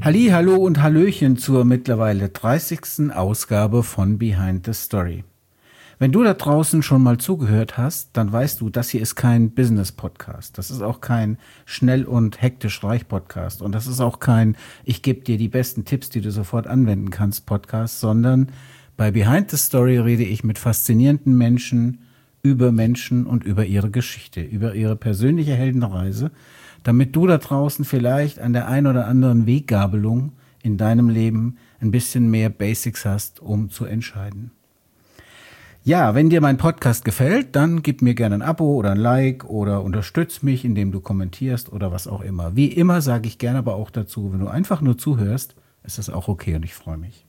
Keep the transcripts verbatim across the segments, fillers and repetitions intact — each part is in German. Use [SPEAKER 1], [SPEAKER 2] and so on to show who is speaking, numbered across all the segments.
[SPEAKER 1] Halli, hallo und Hallöchen zur mittlerweile dreißigsten Ausgabe von Behind the Story. Wenn du da draußen schon mal zugehört hast, dann weißt du, das hier ist kein Business-Podcast. Das ist auch kein Schnell- und Hektisch-Reich-Podcast. Und das ist auch kein Ich gebe dir die besten Tipps, die du sofort anwenden kannst Podcast, sondern bei Behind the Story rede ich mit faszinierenden Menschen über Menschen und über ihre Geschichte, über ihre persönliche Heldenreise, damit du da draußen vielleicht an der einen oder anderen Weggabelung in deinem Leben ein bisschen mehr Basics hast, um zu entscheiden. Ja, wenn dir mein Podcast gefällt, dann gib mir gerne ein Abo oder ein Like oder unterstütz mich, indem du kommentierst oder was auch immer. Wie immer sage ich gerne aber auch dazu, wenn du einfach nur zuhörst, ist das auch okay und ich freue mich.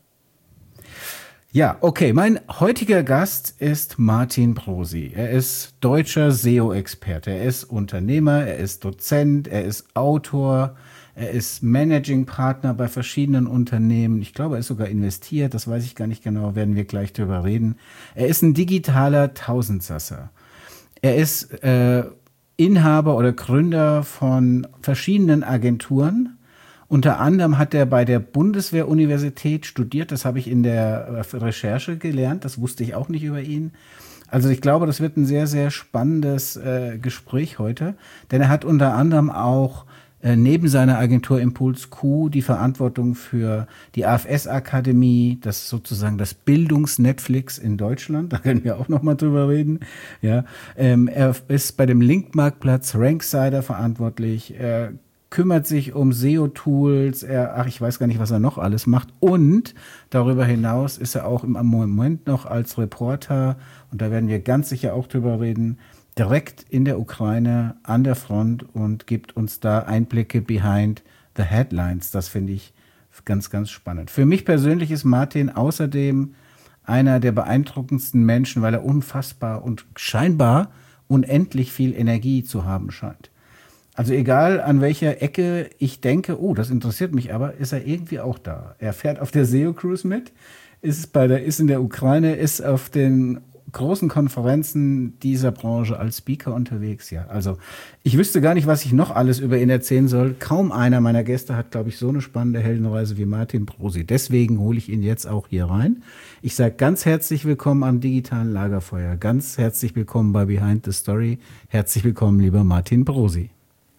[SPEAKER 1] Ja, okay, mein heutiger Gast ist Martin Brosi. Er ist deutscher S E O-Experte, er ist Unternehmer, er ist Dozent, er ist Autor, er ist Managing Partner bei verschiedenen Unternehmen. Ich glaube, er ist sogar investiert, das weiß ich gar nicht genau, werden wir gleich drüber reden. Er ist ein digitaler Tausendsasser. Er ist äh, Inhaber oder Gründer von verschiedenen Agenturen. Unter anderem hat er bei der Bundeswehr-Universität studiert, das habe ich in der Recherche gelernt, das wusste ich auch nicht über ihn. Also ich glaube, das wird ein sehr, sehr spannendes äh, Gespräch heute, denn er hat unter anderem auch äh, neben seiner Agentur Impuls Q die Verantwortung für die A F S-Akademie, das ist sozusagen das Bildungs-Netflix in Deutschland, da können wir auch nochmal drüber reden. Ja, ähm, er ist bei dem Link-Marktplatz Ranksider verantwortlich, er kümmert sich um S E O-Tools, er, ach, ich weiß gar nicht, was er noch alles macht. Und darüber hinaus ist er auch im Moment noch als Reporter, und da werden wir ganz sicher auch drüber reden, direkt in der Ukraine an der Front und gibt uns da Einblicke behind the headlines. Das finde ich ganz, ganz spannend. Für mich persönlich ist Martin außerdem einer der beeindruckendsten Menschen, weil er unfassbar und scheinbar unendlich viel Energie zu haben scheint. Also egal, an welcher Ecke ich denke, oh, das interessiert mich aber, ist er irgendwie auch da. Er fährt auf der S E O-Cruise mit, ist, bei der, ist in der Ukraine, ist auf den großen Konferenzen dieser Branche als Speaker unterwegs. Ja, also ich wüsste gar nicht, was ich noch alles über ihn erzählen soll. Kaum einer meiner Gäste hat, glaube ich, so eine spannende Heldenreise wie Martin Brosi. Deswegen hole ich ihn jetzt auch hier rein. Ich sage ganz herzlich willkommen am digitalen Lagerfeuer. Ganz herzlich willkommen bei Behind the Story. Herzlich willkommen, lieber Martin Brosi.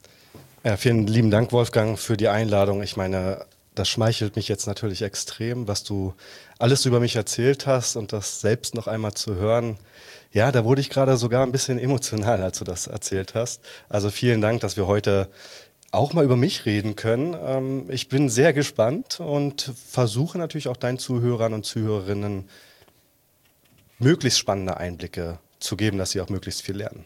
[SPEAKER 2] Ja, vielen lieben Dank, Wolfgang, für die Einladung. Ich meine, das schmeichelt mich jetzt natürlich extrem, was du alles über mich erzählt hast und das selbst noch einmal zu hören. Ja, da wurde ich gerade sogar ein bisschen emotional, als du das erzählt hast. Also vielen Dank, dass wir heute auch mal über mich reden können. Ich bin sehr gespannt und versuche natürlich auch deinen Zuhörern und Zuhörerinnen möglichst spannende Einblicke zu geben, dass sie auch möglichst viel lernen.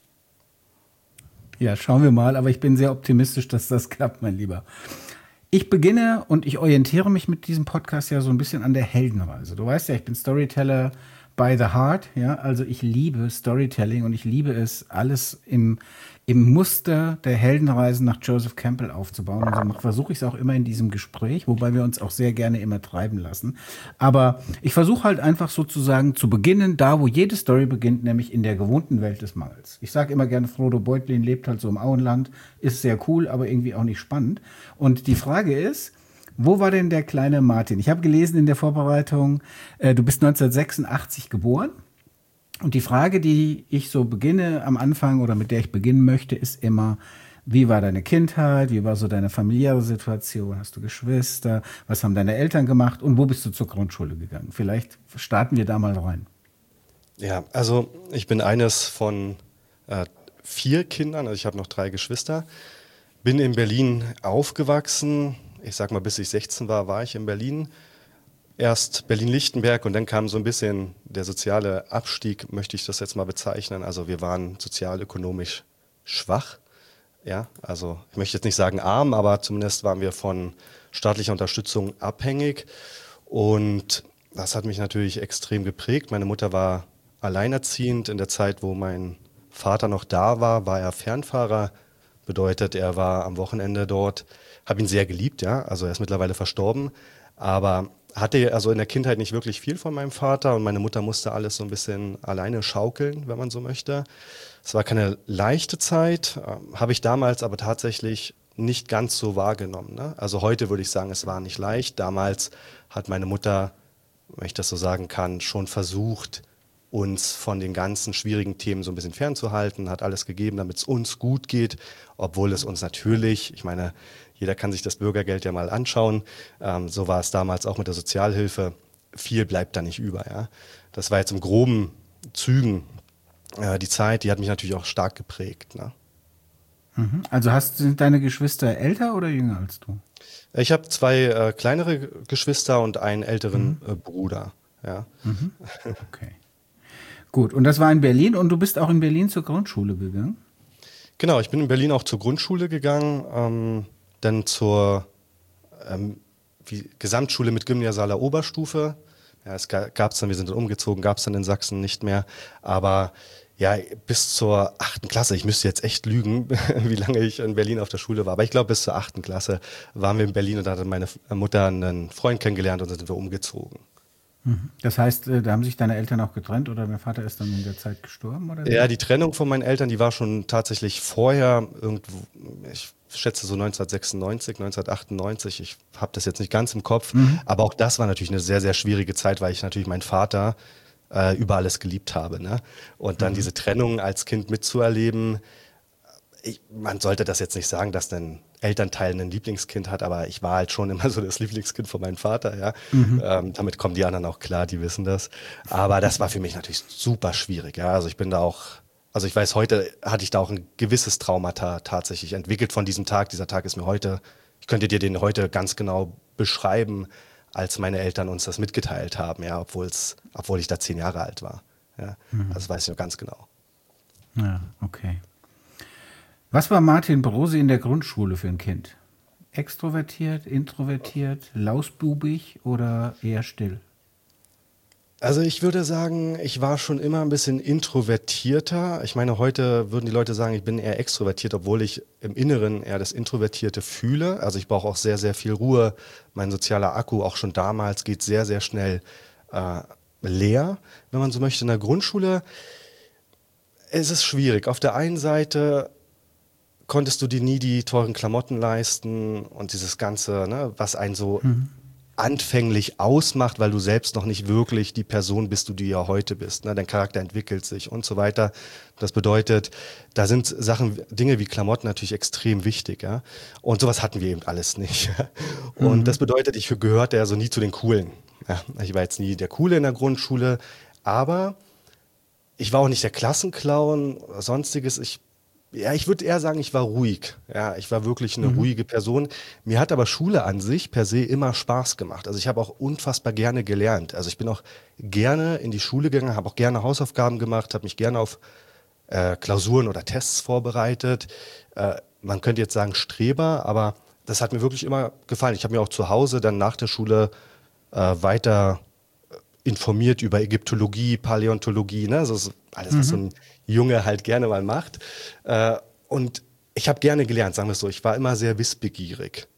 [SPEAKER 1] Ja, schauen wir mal, aber ich bin sehr optimistisch, dass das klappt, mein Lieber. Ich beginne und ich orientiere mich mit diesem Podcast ja so ein bisschen an der Heldenreise. Du weißt ja, ich bin Storyteller by the heart, ja, also ich liebe Storytelling und ich liebe es, alles im, im Muster der Heldenreisen nach Joseph Campbell aufzubauen. Und so versuche ich es auch immer in diesem Gespräch, wobei wir uns auch sehr gerne immer treiben lassen. Aber ich versuche halt einfach sozusagen zu beginnen, da wo jede Story beginnt, nämlich in der gewohnten Welt des Mangels. Ich sage immer gerne, Frodo Beutlin lebt halt so im Auenland, ist sehr cool, aber irgendwie auch nicht spannend. Und die Frage ist, wo war denn der kleine Martin? Ich habe gelesen in der Vorbereitung, äh, du bist neunzehnhundertsechsundachtzig geboren. Und die Frage, die ich so beginne am Anfang oder mit der ich beginnen möchte, ist immer, wie war deine Kindheit? Wie war so deine familiäre Situation? Hast du Geschwister? Was haben deine Eltern gemacht? Und wo bist du zur Grundschule gegangen? Vielleicht starten wir da mal rein.
[SPEAKER 2] Ja, also ich bin eines von äh, vier Kindern, also ich habe noch drei Geschwister, bin in Berlin aufgewachsen. Ich sag mal, bis ich sechzehn war, war ich in Berlin. Erst Berlin-Lichtenberg und dann kam so ein bisschen der soziale Abstieg, möchte ich das jetzt mal bezeichnen. Also wir waren sozial-ökonomisch schwach. Ja, also ich möchte jetzt nicht sagen arm, aber zumindest waren wir von staatlicher Unterstützung abhängig. Und das hat mich natürlich extrem geprägt. Meine Mutter war alleinerziehend. In der Zeit, wo mein Vater noch da war, war er Fernfahrer. Bedeutet, er war am Wochenende dort, habe ihn sehr geliebt, ja, also er ist mittlerweile verstorben, aber hatte also in der Kindheit nicht wirklich viel von meinem Vater und meine Mutter musste alles so ein bisschen alleine schaukeln, wenn man so möchte. Es war keine leichte Zeit, äh, habe ich damals aber tatsächlich nicht ganz so wahrgenommen. Ne? Also heute würde ich sagen, es war nicht leicht. Damals hat meine Mutter, wenn ich das so sagen kann, schon versucht, uns von den ganzen schwierigen Themen so ein bisschen fernzuhalten, hat alles gegeben, damit es uns gut geht, obwohl es uns natürlich, ich meine, jeder kann sich das Bürgergeld ja mal anschauen, ähm, so war es damals auch mit der Sozialhilfe, viel bleibt da nicht über. Ja? Das war jetzt im groben Zügen äh, die Zeit, die hat mich natürlich auch stark geprägt. Ne?
[SPEAKER 1] Mhm. Also hast, sind deine Geschwister älter oder jünger als du?
[SPEAKER 2] Ich habe zwei äh, kleinere Geschwister und einen älteren
[SPEAKER 1] Mhm.
[SPEAKER 2] äh, Bruder. Ja.
[SPEAKER 1] Mhm. Okay. Gut, und das war in Berlin und du bist auch in Berlin zur Grundschule gegangen?
[SPEAKER 2] Genau, ich bin in Berlin auch zur Grundschule gegangen, ähm, dann zur ähm, wie, Gesamtschule mit gymnasialer Oberstufe. Ja, es gab es dann, wir sind dann umgezogen, gab es dann in Sachsen nicht mehr. Aber ja, bis zur achten Klasse, ich müsste jetzt echt lügen, wie lange ich in Berlin auf der Schule war. Aber ich glaube, bis zur achten Klasse waren wir in Berlin und da hatte meine Mutter einen Freund kennengelernt und dann sind wir umgezogen.
[SPEAKER 1] Mhm. Das heißt, äh, da haben sich deine Eltern auch getrennt oder dein Vater ist dann in der Zeit gestorben oder
[SPEAKER 2] Ja,
[SPEAKER 1] wie?
[SPEAKER 2] die Trennung von meinen Eltern, die war schon tatsächlich vorher, irgendwo, ich schätze so neunzehnhundertsechsundneunzig, neunzehnhundertachtundneunzig, ich habe das jetzt nicht ganz im Kopf,
[SPEAKER 1] Mhm.
[SPEAKER 2] aber auch das war natürlich eine sehr, sehr schwierige Zeit, weil ich natürlich meinen Vater äh, über alles geliebt habe. Ne? Und dann
[SPEAKER 1] Mhm.
[SPEAKER 2] diese Trennung als Kind mitzuerleben, ich, man sollte das jetzt nicht sagen, dass ein Elternteil ein Lieblingskind hat, aber ich war halt schon immer so das Lieblingskind von meinem Vater, ja.
[SPEAKER 1] Mhm.
[SPEAKER 2] Ähm, damit kommen die anderen auch klar, die wissen das. Aber das war für mich natürlich super schwierig, ja. Also ich bin da auch, also ich weiß, heute hatte ich da auch ein gewisses Traumata tatsächlich entwickelt von diesem Tag. Dieser Tag ist mir heute, ich könnte dir den heute ganz genau beschreiben, als meine Eltern uns das mitgeteilt haben, ja, obwohl's, obwohl ich da zehn Jahre alt war. Ja. Also das weiß ich noch ganz genau.
[SPEAKER 1] Ja, okay. Was war Martin Brosi in der Grundschule für ein Kind? Extrovertiert, introvertiert, lausbubig oder eher still?
[SPEAKER 2] Also ich würde sagen, ich war schon immer ein bisschen introvertierter. Ich meine, heute würden die Leute sagen, ich bin eher extrovertiert, obwohl ich im Inneren eher das Introvertierte fühle. Also ich brauche auch sehr, sehr viel Ruhe. Mein sozialer Akku, auch schon damals, geht sehr, sehr schnell äh, leer, wenn man so möchte. In der Grundschule ist es schwierig. Auf der einen Seite konntest du dir nie die teuren Klamotten leisten und dieses Ganze, ne, was einen so
[SPEAKER 1] Mhm.
[SPEAKER 2] anfänglich ausmacht, weil du selbst noch nicht wirklich die Person bist, die du ja heute bist. Ne? Dein Charakter entwickelt sich und so weiter. Das bedeutet, da sind Sachen, Dinge wie Klamotten natürlich extrem wichtig. Ja? Und sowas hatten wir eben alles nicht. Und das
[SPEAKER 1] Mhm.
[SPEAKER 2] bedeutet, ich gehörte ja so nie zu den Coolen. Ja? Ich war jetzt nie der Coole in der Grundschule, aber ich war auch nicht der Klassenclown oder sonstiges. Ich ja, ich würde eher sagen, ich war ruhig. Ja, ich war wirklich eine
[SPEAKER 1] Mhm.
[SPEAKER 2] ruhige Person. Mir hat aber Schule an sich per se immer Spaß gemacht. Also ich habe auch unfassbar gerne gelernt. Also ich bin auch gerne in die Schule gegangen, habe auch gerne Hausaufgaben gemacht, habe mich gerne auf äh, Klausuren oder Tests vorbereitet. Äh, man könnte jetzt sagen Streber, aber das hat mir wirklich immer gefallen. Ich habe mir auch zu Hause dann nach der Schule äh, weiter informiert über Ägyptologie, Paläontologie, ne? Das ist alles, was so
[SPEAKER 1] Mhm.
[SPEAKER 2] ein Junge halt gerne mal macht. Äh, und ich habe gerne gelernt, sagen wir es so. Ich war immer sehr wissbegierig.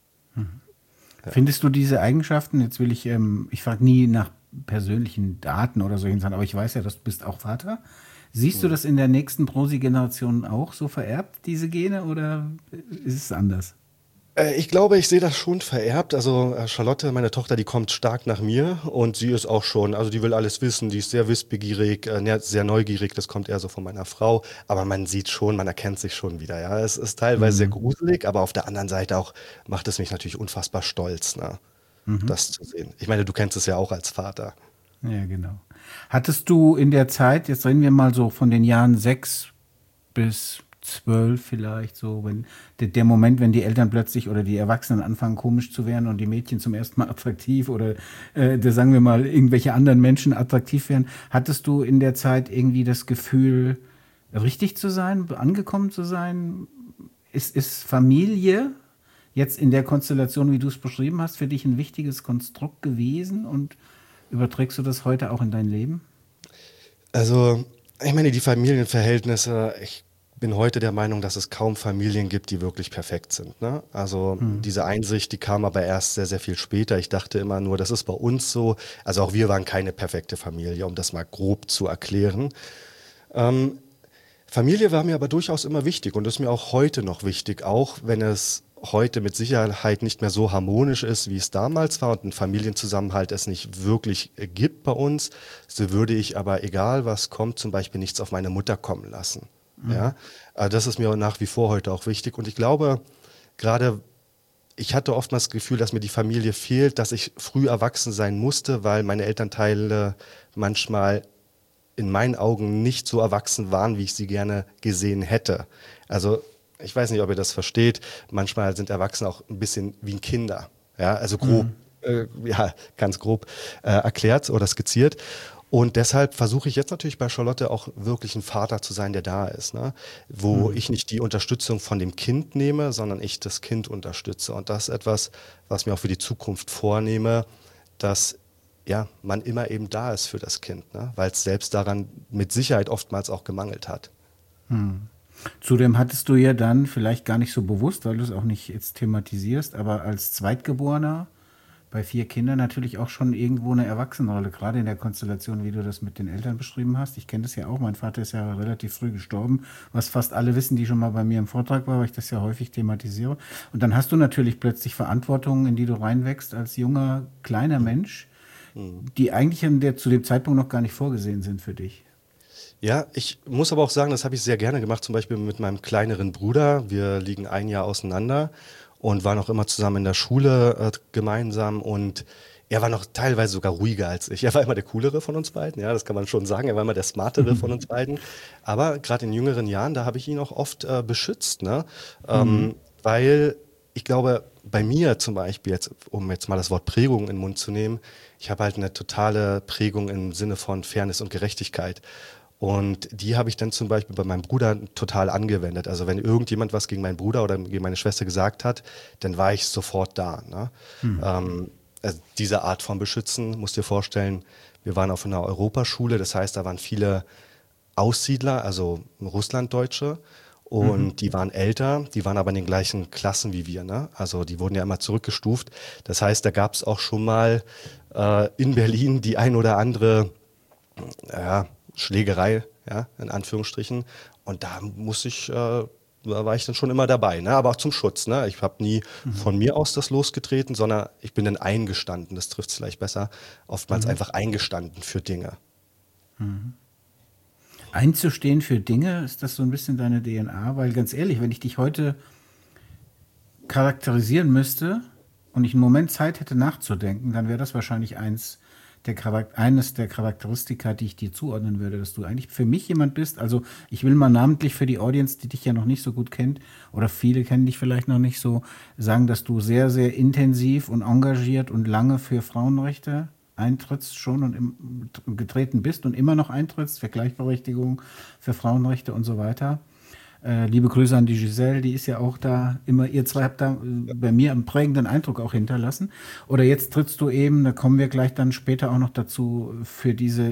[SPEAKER 1] Findest du diese Eigenschaften, jetzt will ich, ähm, ich frage nie nach persönlichen Daten oder solchen Sachen, aber ich weiß ja, dass du bist auch Vater. Siehst du
[SPEAKER 2] Hm.
[SPEAKER 1] das in der nächsten Prosi-Generation auch so vererbt, diese Gene, oder ist es anders?
[SPEAKER 2] Äh, ich glaube, ich sehe das schon vererbt. Also äh, Charlotte, meine Tochter, die kommt stark nach mir und sie ist auch schon, also die will alles wissen, die ist sehr wissbegierig, äh, ne- sehr neugierig, das kommt eher so von meiner Frau. Aber man sieht schon, man erkennt sich schon wieder. Ja, es ist teilweise sehr
[SPEAKER 1] Mhm.
[SPEAKER 2] gruselig, aber auf der anderen Seite auch macht es mich natürlich unfassbar stolz, ne,
[SPEAKER 1] Mhm.
[SPEAKER 2] das zu sehen. Ich meine, du kennst es ja auch als Vater.
[SPEAKER 1] Ja, genau. Hattest du in der Zeit, jetzt reden wir mal so von den Jahren sechs bis zwölf vielleicht, so, wenn der, der Moment, wenn die Eltern plötzlich oder die Erwachsenen anfangen komisch zu werden und die Mädchen zum ersten Mal attraktiv oder äh, da sagen wir mal irgendwelche anderen Menschen attraktiv werden, hattest du in der Zeit irgendwie das Gefühl, richtig zu sein, angekommen zu sein? Ist, ist Familie jetzt in der Konstellation, wie du es beschrieben hast, für dich ein wichtiges Konstrukt gewesen und überträgst du das heute auch in dein Leben?
[SPEAKER 2] Also, ich meine, die Familienverhältnisse, ich bin heute der Meinung, dass es kaum Familien gibt, die wirklich perfekt sind. Ne? Also
[SPEAKER 1] Hm.
[SPEAKER 2] diese Einsicht, die kam aber erst sehr, sehr viel später. Ich dachte immer nur, das ist bei uns so. Also auch wir waren keine perfekte Familie, um das mal grob zu erklären. Ähm, Familie war mir aber durchaus immer wichtig und ist mir auch heute noch wichtig, auch wenn es heute mit Sicherheit nicht mehr so harmonisch ist, wie es damals war und ein Familienzusammenhalt es nicht wirklich äh, gibt bei uns, so würde ich aber, egal was kommt, zum Beispiel nichts auf meine Mutter kommen lassen. Ja, äh, das ist mir nach wie vor heute auch wichtig und ich glaube, gerade ich hatte oftmals das Gefühl, dass mir die Familie fehlt, dass ich früh erwachsen sein musste, weil meine Elternteile manchmal in meinen Augen nicht so erwachsen waren, wie ich sie gerne gesehen hätte. Also ich weiß nicht, ob ihr das versteht. Manchmal sind Erwachsene auch ein bisschen wie Kinder. Ja, also grob,
[SPEAKER 1] Mhm.
[SPEAKER 2] äh, ja, ganz grob äh, erklärt oder skizziert. Und deshalb versuche ich jetzt natürlich bei Charlotte auch wirklich ein Vater zu sein, der da ist, ne? Wo
[SPEAKER 1] Mhm.
[SPEAKER 2] ich nicht die Unterstützung von dem Kind nehme, sondern ich das Kind unterstütze. Und das ist etwas, was mir auch für die Zukunft vornehme, dass ja, man immer eben da ist für das Kind, ne? Weil es selbst daran mit Sicherheit oftmals auch gemangelt hat.
[SPEAKER 1] Mhm. Zudem hattest du ja dann vielleicht gar nicht so bewusst, weil du es auch nicht jetzt thematisierst, aber als Zweitgeborener bei vier Kindern natürlich auch schon irgendwo eine Erwachsenenrolle, gerade in der Konstellation, wie du das mit den Eltern beschrieben hast. Ich kenne das ja auch, mein Vater ist ja relativ früh gestorben, was fast alle wissen, die schon mal bei mir im Vortrag war, weil ich das ja häufig thematisiere. Und dann hast du natürlich plötzlich Verantwortung, in die du reinwächst als junger, kleiner Mensch,
[SPEAKER 2] Mhm.
[SPEAKER 1] die eigentlich in der, zu dem Zeitpunkt noch gar nicht vorgesehen sind für dich.
[SPEAKER 2] Ja, ich muss aber auch sagen, das habe ich sehr gerne gemacht, zum Beispiel mit meinem kleineren Bruder. Wir liegen ein Jahr auseinander und waren auch immer zusammen in der Schule äh, gemeinsam und er war noch teilweise sogar ruhiger als ich. Er war immer der Coolere von uns beiden, ja, das kann man schon sagen. Er war immer der Smartere von uns beiden. Aber gerade in jüngeren Jahren, da habe ich ihn auch oft äh, beschützt, ne?
[SPEAKER 1] Mhm.
[SPEAKER 2] Ähm, weil ich glaube, bei mir zum Beispiel, jetzt, um jetzt mal das Wort Prägung in den Mund zu nehmen, ich habe halt eine totale Prägung im Sinne von Fairness und Gerechtigkeit. Und die habe ich dann zum Beispiel bei meinem Bruder total angewendet. Also wenn irgendjemand was gegen meinen Bruder oder gegen meine Schwester gesagt hat, dann war ich sofort da. Ne?
[SPEAKER 1] Mhm.
[SPEAKER 2] Ähm, also diese Art von Beschützen, musst dir vorstellen, wir waren auf einer Europaschule, das heißt, da waren viele Aussiedler, also Russlanddeutsche.
[SPEAKER 1] Mhm.
[SPEAKER 2] Und die waren älter, die waren aber in den gleichen Klassen wie wir. Ne? Also die wurden ja immer zurückgestuft. Das heißt, da gab es auch schon mal äh, in Berlin die ein oder andere ja, Schlägerei, ja, in Anführungsstrichen. Und da muss ich, äh, da war ich dann schon immer dabei, ne? Aber auch zum Schutz. Ne? Ich habe nie
[SPEAKER 1] Mhm.
[SPEAKER 2] von mir aus das losgetreten, sondern ich bin dann eingestanden. Das trifft es vielleicht besser. Oftmals
[SPEAKER 1] Mhm.
[SPEAKER 2] einfach eingestanden für Dinge.
[SPEAKER 1] Mhm. Einzustehen für Dinge, ist das so ein bisschen deine D N A? Weil ganz ehrlich, wenn ich dich heute charakterisieren müsste und ich einen Moment Zeit hätte nachzudenken, dann wäre das wahrscheinlich eins der Charak eines der Charakteristika, die ich dir zuordnen würde, dass du eigentlich für mich jemand bist. Also ich will mal namentlich für die Audience, die dich ja noch nicht so gut kennt, oder viele kennen dich vielleicht noch nicht so, sagen, dass du sehr, sehr intensiv und engagiert und lange für Frauenrechte eintrittst schon und im, getreten bist und immer noch eintrittst für Gleichberechtigung, für Frauenrechte und so weiter. Äh, liebe Grüße an die Giselle, die ist ja auch da immer, ihr zwei habt da äh, bei mir einen prägenden Eindruck auch hinterlassen. Oder jetzt trittst du eben, da kommen wir gleich dann später auch noch dazu, für diese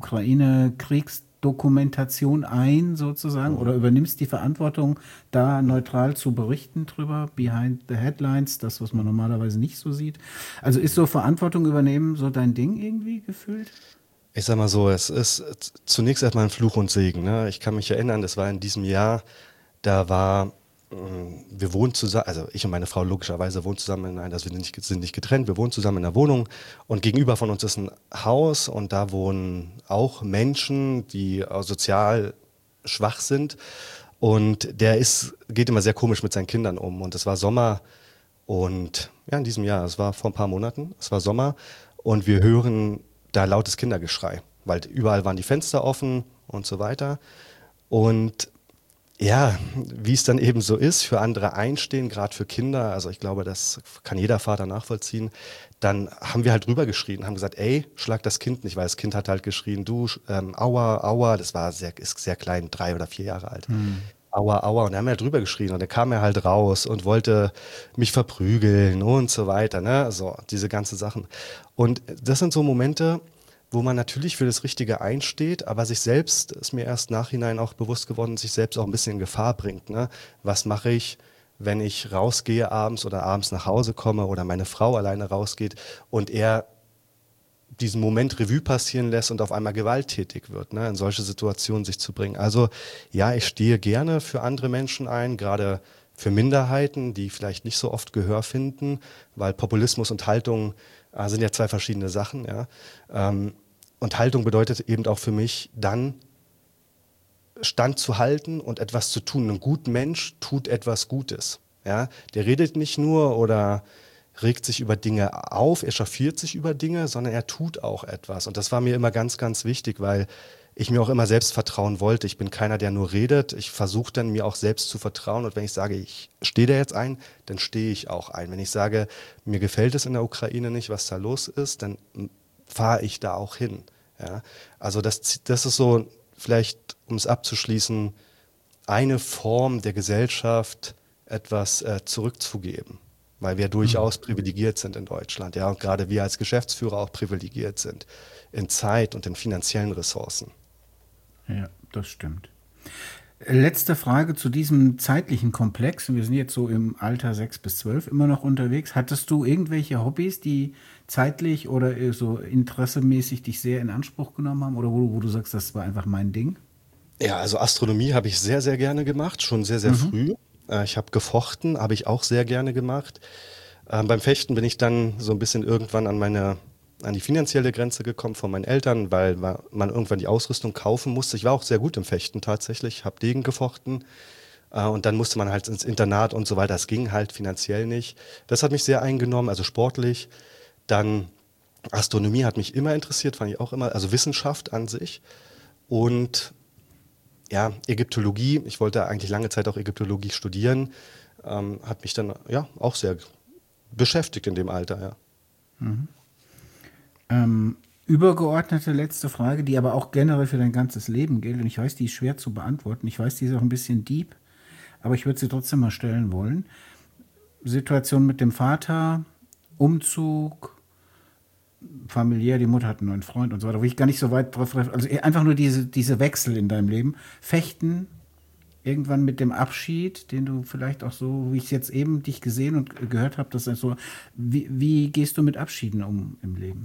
[SPEAKER 1] Ukraine-Kriegsdokumentation ein, sozusagen,
[SPEAKER 2] Mhm.
[SPEAKER 1] oder übernimmst die Verantwortung, da neutral zu berichten drüber, behind the headlines, das, was man normalerweise nicht so sieht. Also ist so Verantwortung übernehmen so dein Ding irgendwie gefühlt?
[SPEAKER 2] Ich sag mal so, es ist z- zunächst erstmal ein Fluch und Segen. Ne? Ich kann mich erinnern, das war in diesem Jahr, da war, ähm, wir wohnen zusammen, also ich und meine Frau logischerweise wohnen zusammen in einer, also wir sind nicht, sind nicht getrennt, wir wohnen zusammen in einer Wohnung und gegenüber von uns ist ein Haus und da wohnen auch Menschen, die äh, sozial schwach sind und der ist, geht immer sehr komisch mit seinen Kindern um und es war Sommer und ja, in diesem Jahr, es war vor ein paar Monaten, es war Sommer und wir hören da lautes Kindergeschrei, weil überall waren die Fenster offen und so weiter. Und ja, wie es dann eben so ist, für andere einstehen, gerade für Kinder, also ich glaube, das kann jeder Vater nachvollziehen, dann haben wir halt drüber geschrien, haben gesagt, ey, schlag das Kind nicht, weil das Kind hat halt geschrien, du, ähm, aua, aua, das war sehr, ist sehr klein, drei oder vier Jahre alt.
[SPEAKER 1] Hm.
[SPEAKER 2] Aua, aua, und dann haben wir halt drüber geschrien und dann kam er halt raus und wollte mich verprügeln und so weiter, ne, so, diese ganzen Sachen. Und das sind so Momente, wo man natürlich für das Richtige einsteht, aber sich selbst, ist mir erst nachhinein auch bewusst geworden, sich selbst auch ein bisschen in Gefahr bringt. Ne? Was mache ich, wenn ich rausgehe abends oder abends nach Hause komme oder meine Frau alleine rausgeht und er diesen Moment Revue passieren lässt und auf einmal gewalttätig wird, ne, in solche Situationen sich zu bringen. Also ja, ich stehe gerne für andere Menschen ein, gerade für Minderheiten, die vielleicht nicht so oft Gehör finden, weil Populismus und Haltung äh, sind ja zwei verschiedene Sachen. Ja. Ähm, und Haltung bedeutet eben auch für mich dann, Stand zu halten und etwas zu tun. Ein guter Mensch tut etwas Gutes. Ja? Der redet nicht nur oder regt sich über Dinge auf, echauffiert sich über Dinge, sondern er tut auch etwas. Und das war mir immer ganz, ganz wichtig, weil ich mir auch immer selbst vertrauen wollte. Ich bin keiner, der nur redet. Ich versuche dann, mir auch selbst zu vertrauen. Und wenn ich sage, ich stehe da jetzt ein, dann stehe ich auch ein. Wenn ich sage, mir gefällt es in der Ukraine nicht, was da los ist, dann fahre ich da auch hin. Ja? Also das, das ist so, vielleicht, um es abzuschließen, eine Form der Gesellschaft, etwas äh, zurückzugeben. Weil wir durchaus mhm. privilegiert sind in Deutschland. Ja? Und gerade wir als Geschäftsführer auch privilegiert sind in Zeit und in finanziellen Ressourcen.
[SPEAKER 1] Ja, das stimmt. Letzte Frage zu diesem zeitlichen Komplex. Wir sind jetzt so im Alter sechs bis zwölf immer noch unterwegs. Hattest du irgendwelche Hobbys, die zeitlich oder so interessemäßig dich sehr in Anspruch genommen haben? Oder wo, wo du sagst, das war einfach mein Ding?
[SPEAKER 2] Ja, also Astronomie habe ich sehr, sehr gerne gemacht, schon sehr, sehr mhm. früh. Äh, ich habe gefochten, habe ich auch sehr gerne gemacht. Ähm, beim Fechten bin ich dann so ein bisschen irgendwann an meine an die finanzielle Grenze gekommen von meinen Eltern, weil man irgendwann die Ausrüstung kaufen musste. Ich war auch sehr gut im Fechten tatsächlich, habe Degen gefochten äh, und dann musste man halt ins Internat und so weiter. Das ging halt finanziell nicht. Das hat mich sehr eingenommen, also sportlich. Dann Astronomie hat mich immer interessiert, fand ich auch immer, also Wissenschaft an sich. Und ja, Ägyptologie, ich wollte eigentlich lange Zeit auch Ägyptologie studieren, ähm, hat mich dann ja auch sehr beschäftigt in dem Alter, ja.
[SPEAKER 1] Mhm. Ähm, übergeordnete letzte Frage, die aber auch generell für dein ganzes Leben gilt. Und ich weiß, die ist schwer zu beantworten. Ich weiß, die ist auch ein bisschen deep, aber ich würde sie trotzdem mal stellen wollen. Situation mit dem Vater, Umzug, familiär, die Mutter hat einen neuen Freund und so weiter, wo ich gar nicht so weit drauf, also einfach nur diese, diese Wechsel in deinem Leben. Fechten, irgendwann mit dem Abschied, den du vielleicht auch so, wie ich jetzt eben dich gesehen und gehört habe, das ist so, wie, wie gehst du mit Abschieden um im Leben?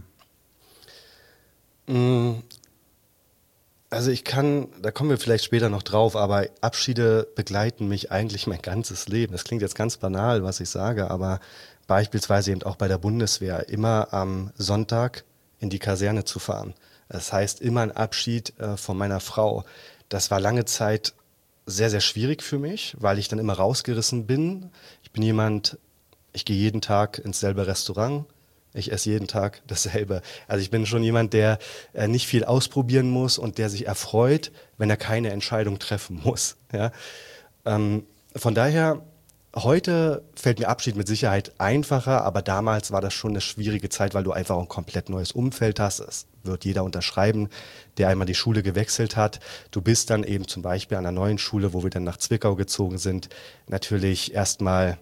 [SPEAKER 2] Also ich kann, da kommen wir vielleicht später noch drauf, aber Abschiede begleiten mich eigentlich mein ganzes Leben. Das klingt jetzt ganz banal, was ich sage, aber beispielsweise eben auch bei der Bundeswehr immer am Sonntag in die Kaserne zu fahren. Das heißt immer ein Abschied äh, von meiner Frau. Das war lange Zeit sehr, sehr schwierig für mich, weil ich dann immer rausgerissen bin. Ich bin jemand, ich gehe jeden Tag ins selbe Restaurant. Ich esse jeden Tag dasselbe. Also ich bin schon jemand, der äh, nicht viel ausprobieren muss und der sich erfreut, wenn er keine Entscheidung treffen muss. Ja? Ähm, von daher, heute fällt mir Abschied mit Sicherheit einfacher, aber damals war das schon eine schwierige Zeit, weil du einfach ein komplett neues Umfeld hast. Es wird jeder unterschreiben, der einmal die Schule gewechselt hat. Du bist dann eben zum Beispiel an einer neuen Schule, wo wir dann nach Zwickau gezogen sind, natürlich erstmal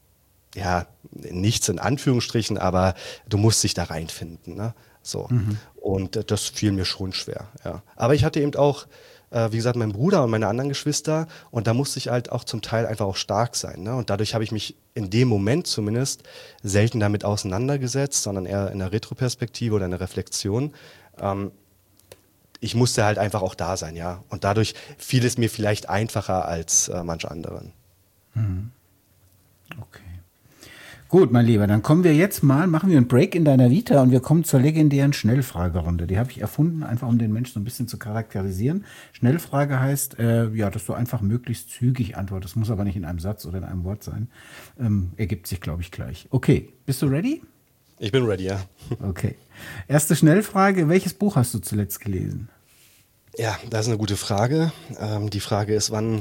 [SPEAKER 2] ja, nichts in Anführungsstrichen, aber du musst dich da reinfinden, ne? So. Mhm. Und äh, das fiel mir schon schwer, ja. Aber ich hatte eben auch, äh, wie gesagt, meinen Bruder und meine anderen Geschwister und da musste ich halt auch zum Teil einfach auch stark sein, ne? Und dadurch habe ich mich in dem Moment zumindest selten damit auseinandergesetzt, sondern eher in der Retroperspektive oder in der Reflexion. Ähm, ich musste halt einfach auch da sein, ja. Und dadurch fiel es mir vielleicht einfacher als äh, manch anderen.
[SPEAKER 1] Mhm. Okay. Gut, mein Lieber, dann kommen wir jetzt mal, machen wir einen Break in deiner Vita und wir kommen zur legendären Schnellfragerunde. Die habe ich erfunden, einfach um den Menschen so ein bisschen zu charakterisieren. Schnellfrage heißt, äh, ja, dass du einfach möglichst zügig antwortest. Muss aber nicht in einem Satz oder in einem Wort sein. Ähm, ergibt sich, glaube ich, gleich. Okay, bist du ready?
[SPEAKER 2] Ich bin ready, ja.
[SPEAKER 1] Okay. Erste Schnellfrage, welches Buch hast du zuletzt gelesen?
[SPEAKER 2] Ja, das ist eine gute Frage. Ähm, die Frage ist, wann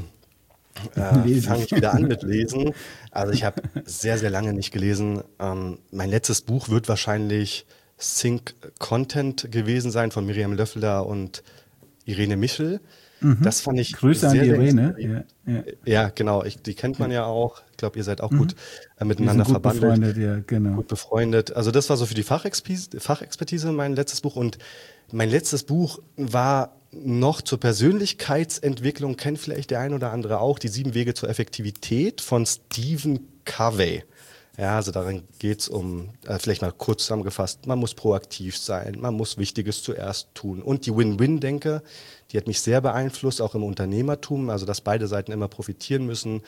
[SPEAKER 2] Äh, fange ich wieder an mit Lesen. Also ich habe sehr, sehr lange nicht gelesen. Ähm, mein letztes Buch wird wahrscheinlich Think Content gewesen sein von Miriam Löffler und Irene Michel.
[SPEAKER 1] Mhm.
[SPEAKER 2] Das fand ich
[SPEAKER 1] Grüße
[SPEAKER 2] sehr,
[SPEAKER 1] an die
[SPEAKER 2] sehr
[SPEAKER 1] Irene. Ja, ja.
[SPEAKER 2] ja, genau. Ich, die kennt man ja auch. Ich glaube, ihr seid auch mhm. gut äh, miteinander
[SPEAKER 1] Wir sind gut
[SPEAKER 2] verbandelt.
[SPEAKER 1] Befreundet, ja, genau.
[SPEAKER 2] Gut befreundet. Also das war so für die Fachexpertise, Fachexpertise mein letztes Buch. Und mein letztes Buch war noch zur Persönlichkeitsentwicklung, kennt vielleicht der ein oder andere auch, die sieben Wege zur Effektivität von Stephen Covey. Ja, also darin geht es um, äh, vielleicht mal kurz zusammengefasst, man muss proaktiv sein, man muss Wichtiges zuerst tun. Und die Win-Win-Denke, die hat mich sehr beeinflusst, auch im Unternehmertum, also dass beide Seiten immer profitieren müssen.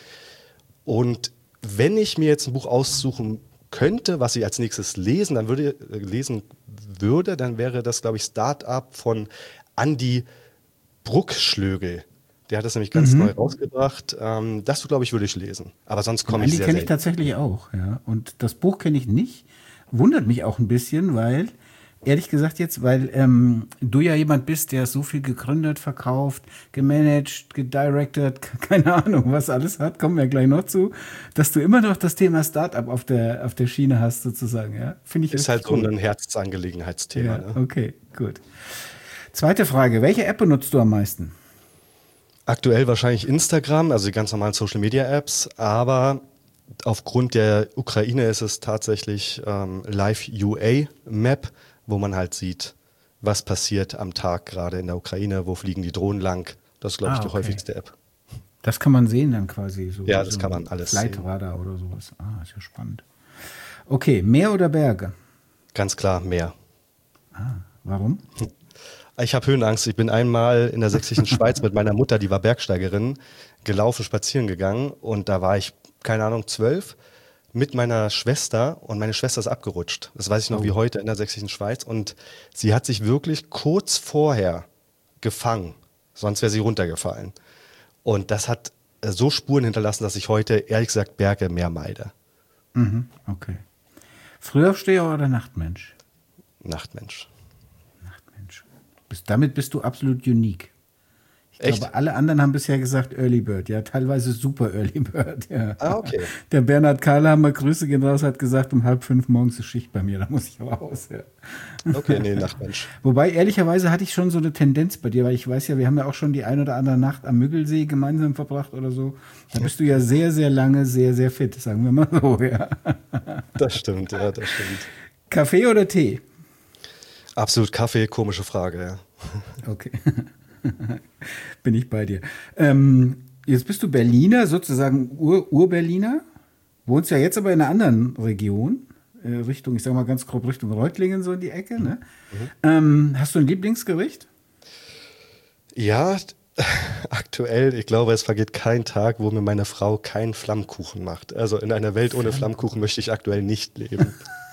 [SPEAKER 2] Und wenn ich mir jetzt ein Buch aussuchen könnte, was ich als nächstes lesen, dann würde, äh, lesen würde, dann wäre das, glaube ich, Start-up von Andy Bruckschlögel. Der hat das nämlich ganz
[SPEAKER 1] Mhm.
[SPEAKER 2] neu rausgebracht. Ähm, das, glaube ich, würde ich lesen. Aber sonst komme ich
[SPEAKER 1] Andy
[SPEAKER 2] sehr
[SPEAKER 1] kenne ich
[SPEAKER 2] selten.
[SPEAKER 1] tatsächlich auch, ja. Und das Buch kenne ich nicht. Wundert mich auch ein bisschen, weil, ehrlich gesagt jetzt, weil ähm, du ja jemand bist, der so viel gegründet, verkauft, gemanagt, gedirected, keine Ahnung, was alles hat, kommen wir gleich noch zu, dass du immer noch das Thema Startup auf der, auf der Schiene hast, sozusagen, ja. Finde ich
[SPEAKER 2] Ist halt
[SPEAKER 1] richtig
[SPEAKER 2] so
[SPEAKER 1] cool.
[SPEAKER 2] ein Herzensangelegenheitsthema.
[SPEAKER 1] Ja,
[SPEAKER 2] Ne?
[SPEAKER 1] okay, gut. Zweite Frage, welche App benutzt du am meisten?
[SPEAKER 2] Aktuell wahrscheinlich Instagram, also die ganz normalen Social-Media-Apps, aber aufgrund der Ukraine ist es tatsächlich ähm, Live-U A-Map, wo man halt sieht, was passiert am Tag gerade in der Ukraine, wo fliegen die Drohnen lang. Das ist, glaube ich,
[SPEAKER 1] Ah,
[SPEAKER 2] die
[SPEAKER 1] okay.
[SPEAKER 2] häufigste App.
[SPEAKER 1] Das kann man sehen dann quasi, so
[SPEAKER 2] Ja,
[SPEAKER 1] wie
[SPEAKER 2] das
[SPEAKER 1] so
[SPEAKER 2] kann
[SPEAKER 1] ein
[SPEAKER 2] man alles sehen.
[SPEAKER 1] Flightradar oder sowas. Ah, ist ja spannend. Okay, Meer oder Berge?
[SPEAKER 2] Ganz klar mehr.
[SPEAKER 1] Warum?
[SPEAKER 2] Ich habe Höhenangst. Ich bin einmal in der sächsischen Schweiz mit meiner Mutter, die war Bergsteigerin, gelaufen, spazieren gegangen und da war ich, keine Ahnung, zwölf mit meiner Schwester und meine Schwester ist abgerutscht. Das weiß ich noch wie
[SPEAKER 1] Oh.
[SPEAKER 2] heute in der sächsischen Schweiz und sie hat sich wirklich kurz vorher gefangen, sonst wäre sie runtergefallen. Und das hat äh, so Spuren hinterlassen, dass ich heute ehrlich gesagt Berge mehr meide.
[SPEAKER 1] Mhm, okay. Frühaufsteher oder Nachtmensch?
[SPEAKER 2] Nachtmensch.
[SPEAKER 1] Nachtmensch. Bis, damit bist du absolut unique. Ich
[SPEAKER 2] Echt?
[SPEAKER 1] glaube, alle anderen haben bisher gesagt Early Bird, ja, teilweise super Early Bird, ja.
[SPEAKER 2] Ah, okay.
[SPEAKER 1] Der Bernhard Kahlhammer, Grüße gehen raus, hat gesagt, um halb fünf morgens ist Schicht bei mir, da muss ich raus, ja.
[SPEAKER 2] Okay, nee, Nachtmensch.
[SPEAKER 1] Wobei, ehrlicherweise hatte ich schon so eine Tendenz bei dir, weil ich weiß ja, wir haben ja auch schon die ein oder andere Nacht am Müggelsee gemeinsam verbracht oder so. Da bist du ja sehr, sehr lange, sehr, sehr fit, sagen wir mal so, ja.
[SPEAKER 2] Das stimmt, ja, das stimmt.
[SPEAKER 1] Kaffee oder Tee?
[SPEAKER 2] Absolut Kaffee, komische Frage, ja.
[SPEAKER 1] Okay. Bin ich bei dir. Ähm, jetzt bist du Berliner, sozusagen Ur- Ur-Berliner. Wohnst ja jetzt aber in einer anderen Region. Äh, Richtung, ich sag mal ganz grob Richtung Reutlingen, so in die Ecke. Ne? Ähm, hast du ein Lieblingsgericht?
[SPEAKER 2] Ja, aktuell, ich glaube, es vergeht kein Tag, wo mir meine Frau keinen Flammkuchen macht. Also in einer Welt ohne Flammkuchen möchte ich aktuell nicht leben.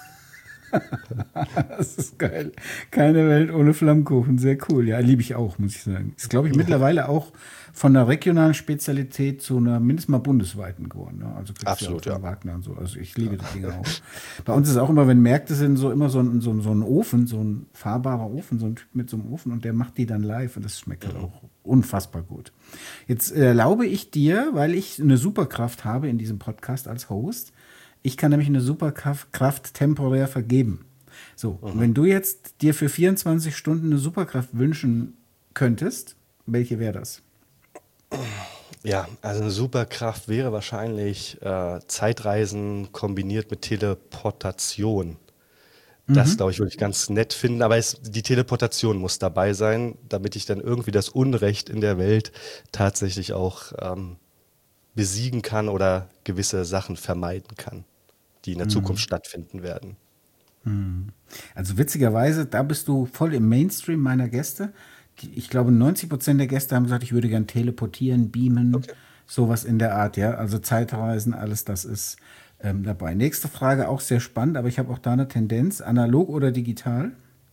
[SPEAKER 1] Das ist geil. Keine Welt ohne Flammkuchen. Sehr cool. Ja, liebe ich auch, muss ich sagen. Ist, glaube ich, mittlerweile auch von einer regionalen Spezialität zu einer mindestens mal bundesweiten geworden. Ne? Also kriegst
[SPEAKER 2] Absolut,
[SPEAKER 1] du ja auch von
[SPEAKER 2] ja.
[SPEAKER 1] Wagner und so. Also ich liebe die Dinge auch. Bei uns ist auch immer, wenn Märkte sind, so immer so ein, so, ein- so ein Ofen, so ein fahrbarer Ofen, so ein Typ mit so einem Ofen und der macht die dann live und das schmeckt halt auch unfassbar gut. Jetzt erlaube ich dir, weil ich eine Superkraft habe in diesem Podcast als Host, ich kann nämlich eine Superkraft Kraft temporär vergeben. So, und wenn du jetzt dir für vierundzwanzig Stunden eine Superkraft wünschen könntest, welche wäre das?
[SPEAKER 2] Ja, also eine Superkraft wäre wahrscheinlich äh, Zeitreisen kombiniert mit Teleportation. Das, glaube ich, würde ich ganz nett finden, aber es, die Teleportation muss dabei sein, damit ich dann irgendwie das Unrecht in der Welt tatsächlich auch ähm, besiegen kann oder gewisse Sachen vermeiden kann, die in der Zukunft stattfinden werden.
[SPEAKER 1] Also witzigerweise, da bist du voll im Mainstream meiner Gäste. Die, ich glaube, neunzig Prozent der Gäste haben gesagt, ich würde gern teleportieren, beamen, sowas in der Art, ja. Also Zeitreisen, alles das ist ähm, dabei. Nächste Frage, auch sehr spannend, aber ich habe auch da eine Tendenz, analog oder digital?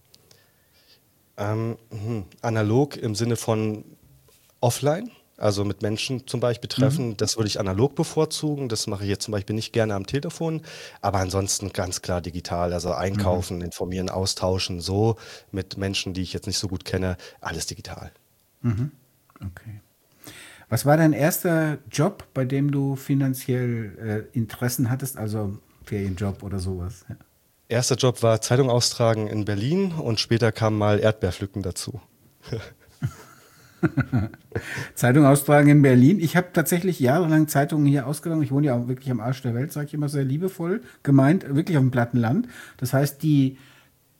[SPEAKER 2] Ähm, mhm. Analog im Sinne von offline, also mit Menschen zum Beispiel treffen, das würde ich analog bevorzugen. Das mache ich jetzt zum Beispiel nicht gerne am Telefon, aber ansonsten ganz klar digital, also einkaufen, informieren, austauschen, so mit Menschen, die ich jetzt nicht so gut kenne, alles digital.
[SPEAKER 1] Okay. Was war dein erster Job, bei dem du finanziell äh, Interessen hattest, also Ferienjob oder sowas? Ja.
[SPEAKER 2] Erster Job war Zeitung austragen in Berlin und später kam mal Erdbeerpflücken dazu.
[SPEAKER 1] Zeitung austragen in Berlin. Ich habe tatsächlich jahrelang Zeitungen hier ausgetragen. Ich wohne ja auch wirklich am Arsch der Welt, sage ich immer sehr liebevoll gemeint, wirklich auf dem platten Land. Das heißt, die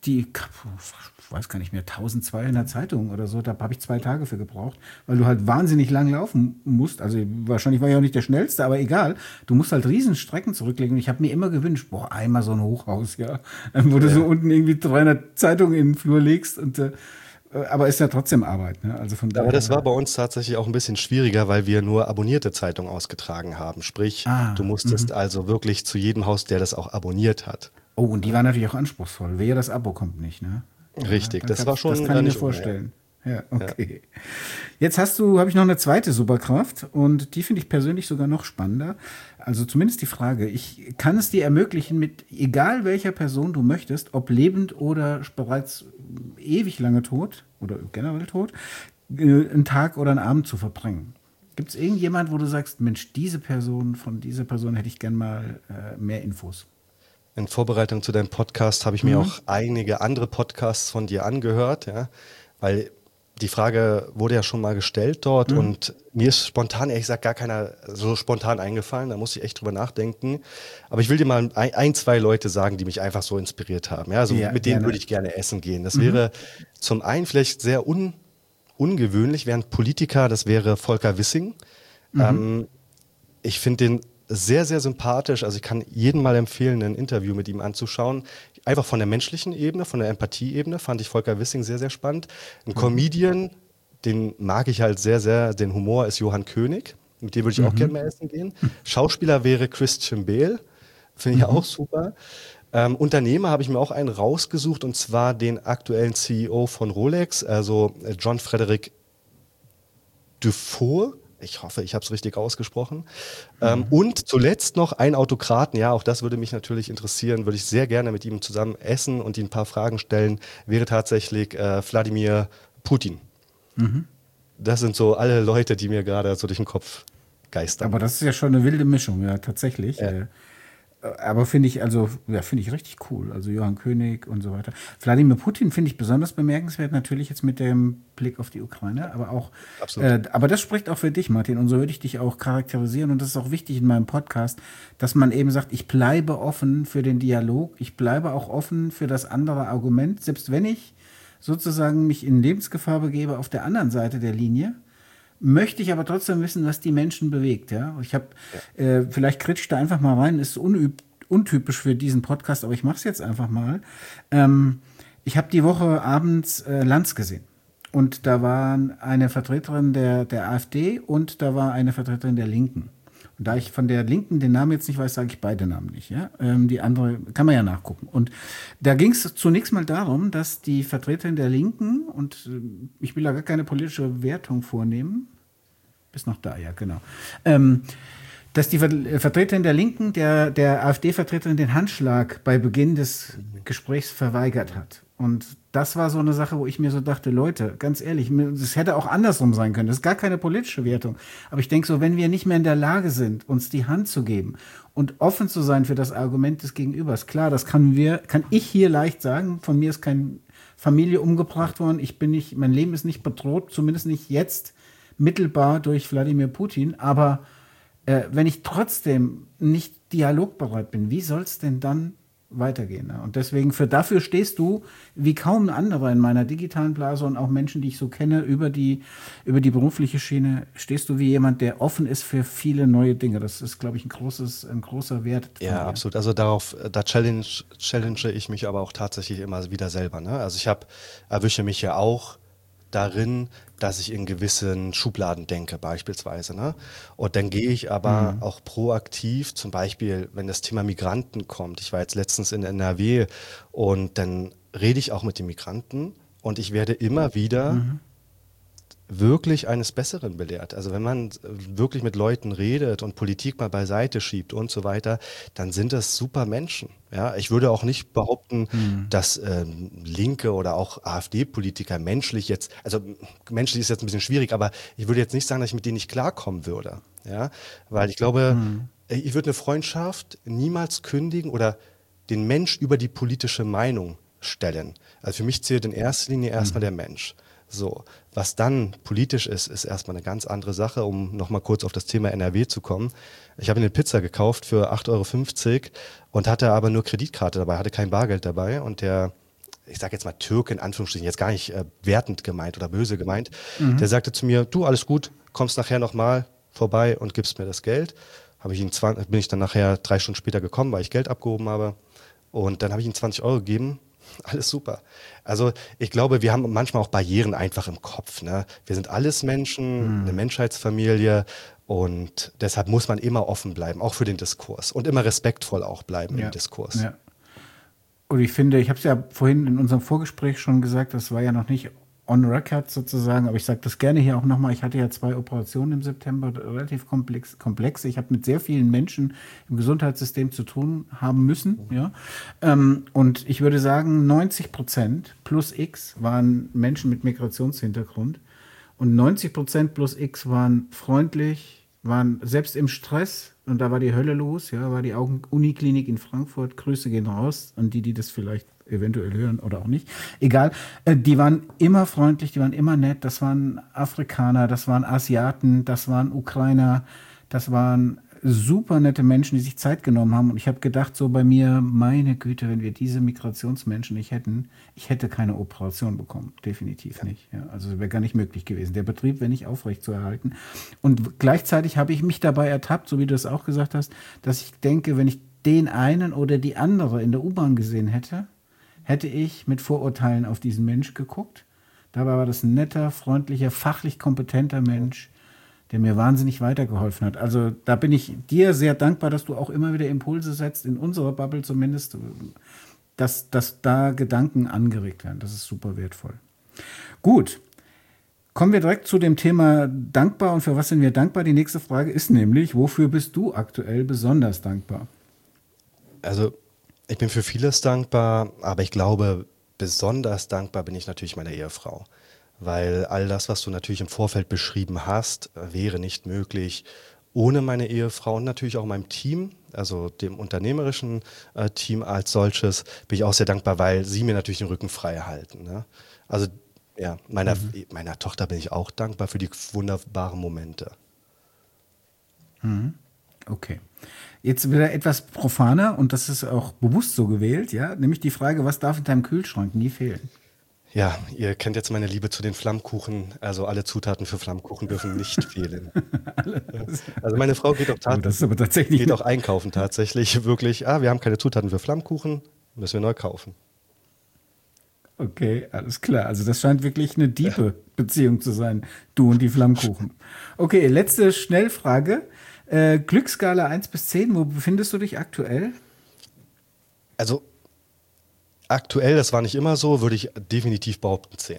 [SPEAKER 1] die, ich weiß gar nicht mehr, tausendzweihundert Zeitungen oder so, da habe ich zwei Tage für gebraucht, weil du halt wahnsinnig lang laufen musst. Also wahrscheinlich war ich auch nicht der Schnellste, aber egal. Du musst halt riesen Strecken zurücklegen. Und ich habe mir immer gewünscht, boah, einmal so ein Hochhaus, ja, wo du ja. so unten irgendwie dreihundert Zeitungen in den Flur legst und äh, aber ist ja trotzdem Arbeit, ne? Also von daher.
[SPEAKER 2] Aber das war bei uns tatsächlich auch ein bisschen schwieriger, weil wir nur abonnierte Zeitungen ausgetragen haben. Sprich,
[SPEAKER 1] Ah,
[SPEAKER 2] du musstest
[SPEAKER 1] mhm.
[SPEAKER 2] also wirklich zu jedem Haus, der das auch abonniert hat.
[SPEAKER 1] Oh, und die war natürlich auch anspruchsvoll. Wehe, das Abo kommt nicht, ne? Ja,
[SPEAKER 2] Richtig,
[SPEAKER 1] dann
[SPEAKER 2] das
[SPEAKER 1] kann,
[SPEAKER 2] war schon
[SPEAKER 1] das kann
[SPEAKER 2] äh,
[SPEAKER 1] ich mir
[SPEAKER 2] nicht ohne, ja.
[SPEAKER 1] vorstellen. Ja,
[SPEAKER 2] Ja.
[SPEAKER 1] okay. Jetzt hast du, habe ich noch eine zweite Superkraft und die finde ich persönlich sogar noch spannender. Also zumindest die Frage, ich kann es dir ermöglichen, mit egal welcher Person du möchtest, ob lebend oder bereits ewig lange tot oder generell tot, äh, einen Tag oder einen Abend zu verbringen. Gibt es irgendjemand, wo du sagst, Mensch, diese Person, von dieser Person hätte ich gern mal äh, mehr Infos?
[SPEAKER 2] In Vorbereitung zu deinem Podcast habe ich mir
[SPEAKER 1] Mhm.
[SPEAKER 2] auch einige andere Podcasts von dir angehört, ja, weil die Frage wurde ja schon mal gestellt dort
[SPEAKER 1] Mhm.
[SPEAKER 2] und mir ist spontan, ehrlich gesagt, gar keiner so spontan eingefallen, da muss ich echt drüber nachdenken. Aber ich will dir mal ein, ein zwei Leute sagen, die mich einfach so inspiriert haben. Ja, also
[SPEAKER 1] Ja,
[SPEAKER 2] mit denen würde
[SPEAKER 1] gerne.
[SPEAKER 2] ich gerne essen gehen. Das
[SPEAKER 1] Mhm.
[SPEAKER 2] wäre zum einen vielleicht sehr un, ungewöhnlich, wäre ein Politiker, das wäre Volker Wissing.
[SPEAKER 1] Mhm.
[SPEAKER 2] Ähm, ich finde den sehr, sehr sympathisch. Also ich kann jedem mal empfehlen, ein Interview mit ihm anzuschauen. Einfach von der menschlichen Ebene, von der Empathieebene fand ich Volker Wissing sehr, sehr spannend. Ein
[SPEAKER 1] Mhm.
[SPEAKER 2] Comedian, den mag ich halt sehr, sehr. Den Humor ist Johann König. Mit dem würde ich auch gerne
[SPEAKER 1] Mhm.
[SPEAKER 2] mal essen gehen. Schauspieler wäre Christian Bale. Finde ich auch
[SPEAKER 1] Mhm.
[SPEAKER 2] super. Ähm, Unternehmer habe ich mir auch einen rausgesucht und zwar den aktuellen C E O von Rolex, also äh, John Frederick Dufour. Ich hoffe, ich habe es richtig ausgesprochen. Ähm,
[SPEAKER 1] Mhm.
[SPEAKER 2] und zuletzt noch ein Autokraten. Ja, auch das würde mich natürlich interessieren. Würde ich sehr gerne mit ihm zusammen essen und ihm ein paar Fragen stellen. Wäre tatsächlich äh, Wladimir Putin.
[SPEAKER 1] Mhm.
[SPEAKER 2] Das sind so alle Leute, die mir gerade so durch den Kopf geistern.
[SPEAKER 1] Aber das ist ja schon eine wilde Mischung, ja, tatsächlich.
[SPEAKER 2] Ja,
[SPEAKER 1] Äh, aber finde ich, also, ja, finde ich richtig cool. Also Johann König und so weiter. Wladimir Putin finde ich besonders bemerkenswert, natürlich jetzt mit dem Blick auf die Ukraine, aber auch,
[SPEAKER 2] absolut.
[SPEAKER 1] äh, aber das spricht auch für dich, Martin, und so würde ich dich auch charakterisieren. Und das ist auch wichtig in meinem Podcast, dass man eben sagt, ich bleibe offen für den Dialog, ich bleibe auch offen für das andere Argument, selbst wenn ich sozusagen mich in Lebensgefahr begebe auf der anderen Seite der Linie. Möchte ich aber trotzdem wissen, was die Menschen bewegt. Ja? Ich habe,
[SPEAKER 2] Ja.
[SPEAKER 1] äh, vielleicht kritscht da einfach mal rein, ist unüb untypisch für diesen Podcast, aber ich mache es jetzt einfach mal. Ähm, ich habe die Woche abends äh, Lanz gesehen. Und da war eine Vertreterin der, der AfD und da war eine Vertreterin der Linken. Und da ich von der Linken den Namen jetzt nicht weiß, sage ich beide Namen nicht. Ja? Ähm, die andere kann man ja nachgucken. Und da ging es zunächst mal darum, dass die Vertreterin der Linken, und äh, ich will da gar keine politische Wertung vornehmen, bis noch da, ja, genau. Ähm, dass die Ver Vertreterin der Linken der, der AfD-Vertreterin den Handschlag bei Beginn des Gesprächs verweigert hat. Und das war so eine Sache, wo ich mir so dachte, Leute, ganz ehrlich, es hätte auch andersrum sein können. Das ist gar keine politische Wertung. Aber ich denke so, wenn wir nicht mehr in der Lage sind, uns die Hand zu geben und offen zu sein für das Argument des Gegenübers, klar, das kann wir, kann ich hier leicht sagen. Von mir ist keine Familie umgebracht worden. Ich bin nicht, mein Leben ist nicht bedroht, zumindest nicht jetzt mittelbar durch Wladimir Putin. Aber äh, wenn ich trotzdem nicht dialogbereit bin, wie soll es denn dann weitergehen? Ne? Und deswegen, für dafür stehst du wie kaum ein anderer in meiner digitalen Blase und auch Menschen, die ich so kenne, über die, über die berufliche Schiene, stehst du wie jemand, der offen ist für viele neue Dinge. Das ist, glaube ich, ein, großes, ein großer Wert von
[SPEAKER 2] Ja,
[SPEAKER 1] dir.
[SPEAKER 2] absolut. Also darauf, da challenge, challenge ich mich aber auch tatsächlich immer wieder selber. Ne? Also ich habe, erwische mich ja auch darin, dass ich in gewissen Schubladen denke, beispielsweise. Ne? Und dann gehe ich aber
[SPEAKER 1] Mhm.
[SPEAKER 2] auch proaktiv, zum Beispiel, wenn das Thema Migranten kommt. Ich war jetzt letztens in N R W und dann rede ich auch mit den Migranten und ich werde immer wieder
[SPEAKER 1] Mhm.
[SPEAKER 2] wirklich eines Besseren belehrt. Also wenn man wirklich mit Leuten redet und Politik mal beiseite schiebt und so weiter, dann sind das super Menschen. Ja, ich würde auch nicht behaupten,
[SPEAKER 1] Mhm.
[SPEAKER 2] dass ähm, Linke oder auch AfD-Politiker menschlich jetzt, also menschlich ist jetzt ein bisschen schwierig, aber ich würde jetzt nicht sagen, dass ich mit denen nicht klarkommen würde. Ja, weil ich glaube,
[SPEAKER 1] Mhm.
[SPEAKER 2] ich würde eine Freundschaft niemals kündigen oder den Mensch über die politische Meinung stellen. Also für mich zählt in erster Linie erstmal der Mensch. So, was dann politisch ist, ist erstmal eine ganz andere Sache, um nochmal kurz auf das Thema N R W zu kommen. Ich habe eine Pizza gekauft für acht Euro fünfzig und hatte aber nur Kreditkarte dabei, hatte kein Bargeld dabei und der ich sage jetzt mal Türke in Anführungsstrichen, jetzt gar nicht äh, wertend gemeint oder böse gemeint, mhm. der sagte zu mir, du, alles gut, kommst nachher nochmal vorbei und gibst mir das Geld. Habe ich ihn zwanzig, bin ich dann nachher drei Stunden später gekommen, weil ich Geld abgehoben habe. Und dann habe ich ihm zwanzig Euro gegeben. Alles super. Also ich glaube, wir haben manchmal auch Barrieren einfach im Kopf. Ne? Wir sind alles Menschen, mhm. eine Menschheitsfamilie. Und deshalb muss man immer offen bleiben, auch für den Diskurs. Und immer respektvoll auch bleiben ja. im Diskurs.
[SPEAKER 1] Ja. Und ich finde, ich habe es ja vorhin in unserem Vorgespräch schon gesagt, das war ja noch nicht on record sozusagen, aber ich sage das gerne hier auch nochmal. Ich hatte ja zwei Operationen im September, relativ komplex. komplex. Ich habe mit sehr vielen Menschen im Gesundheitssystem zu tun haben müssen. Mhm. Ja. Ähm, und ich würde sagen, neunzig Prozent plus X waren Menschen mit Migrationshintergrund. Und neunzig Prozent plus X waren freundlich, waren selbst im Stress, und da war die Hölle los, ja, war die Augen-Uniklinik in Frankfurt, Grüße gehen raus an die, die das vielleicht eventuell hören oder auch nicht. Egal, äh, die waren immer freundlich, die waren immer nett, das waren Afrikaner, das waren Asiaten, das waren Ukrainer, das waren super nette Menschen, die sich Zeit genommen haben. Und ich habe gedacht, so bei mir, meine Güte, wenn wir diese Migrationsmenschen nicht hätten, ich hätte keine Operation bekommen. Definitiv ja. nicht. Ja, also wäre gar nicht möglich gewesen. Der Betrieb wäre nicht aufrecht zu erhalten. Und gleichzeitig habe ich mich dabei ertappt, so wie du es auch gesagt hast, dass ich denke, wenn ich den einen oder die andere in der U-Bahn gesehen hätte, hätte ich mit Vorurteilen auf diesen Mensch geguckt. Dabei war das ein netter, freundlicher, fachlich kompetenter Mensch, der mir wahnsinnig weitergeholfen hat. Also da bin ich dir sehr dankbar, dass du auch immer wieder Impulse setzt, in unserer Bubble zumindest, dass, dass da Gedanken angeregt werden. Das ist super wertvoll. Gut, kommen wir direkt zu dem Thema dankbar und für was sind wir dankbar? Die nächste Frage ist nämlich, wofür bist du aktuell besonders dankbar?
[SPEAKER 2] Also ich bin für vieles dankbar, aber ich glaube, besonders dankbar bin ich natürlich meiner Ehefrau. Weil all das, was du natürlich im Vorfeld beschrieben hast, wäre nicht möglich ohne meine Ehefrau und natürlich auch meinem Team, also dem unternehmerischen äh, Team als solches, bin ich auch sehr dankbar, weil sie mir natürlich den Rücken frei halten. Ne? Also ja, meiner, mhm. meiner Tochter bin ich auch dankbar für die wunderbaren Momente.
[SPEAKER 1] Mhm. Okay. Jetzt wieder etwas profaner und das ist auch bewusst so gewählt, ja, nämlich die Frage, was darf in deinem Kühlschrank nie fehlen?
[SPEAKER 2] Ja, ihr kennt jetzt meine Liebe zu den Flammkuchen. Also alle Zutaten für Flammkuchen dürfen nicht fehlen. Also meine Frau geht auch, tat- oh, das ist aber tatsächlich geht auch einkaufen tatsächlich. Wirklich, ah, wir haben keine Zutaten für Flammkuchen, müssen wir neu kaufen.
[SPEAKER 1] Okay, alles klar. Also das scheint wirklich eine tiefe Beziehung zu sein, du und die Flammkuchen. Okay, letzte Schnellfrage. Äh, Glücksskala eins bis zehn, wo befindest du dich aktuell?
[SPEAKER 2] Also aktuell, das war nicht immer so, würde ich definitiv behaupten zehn.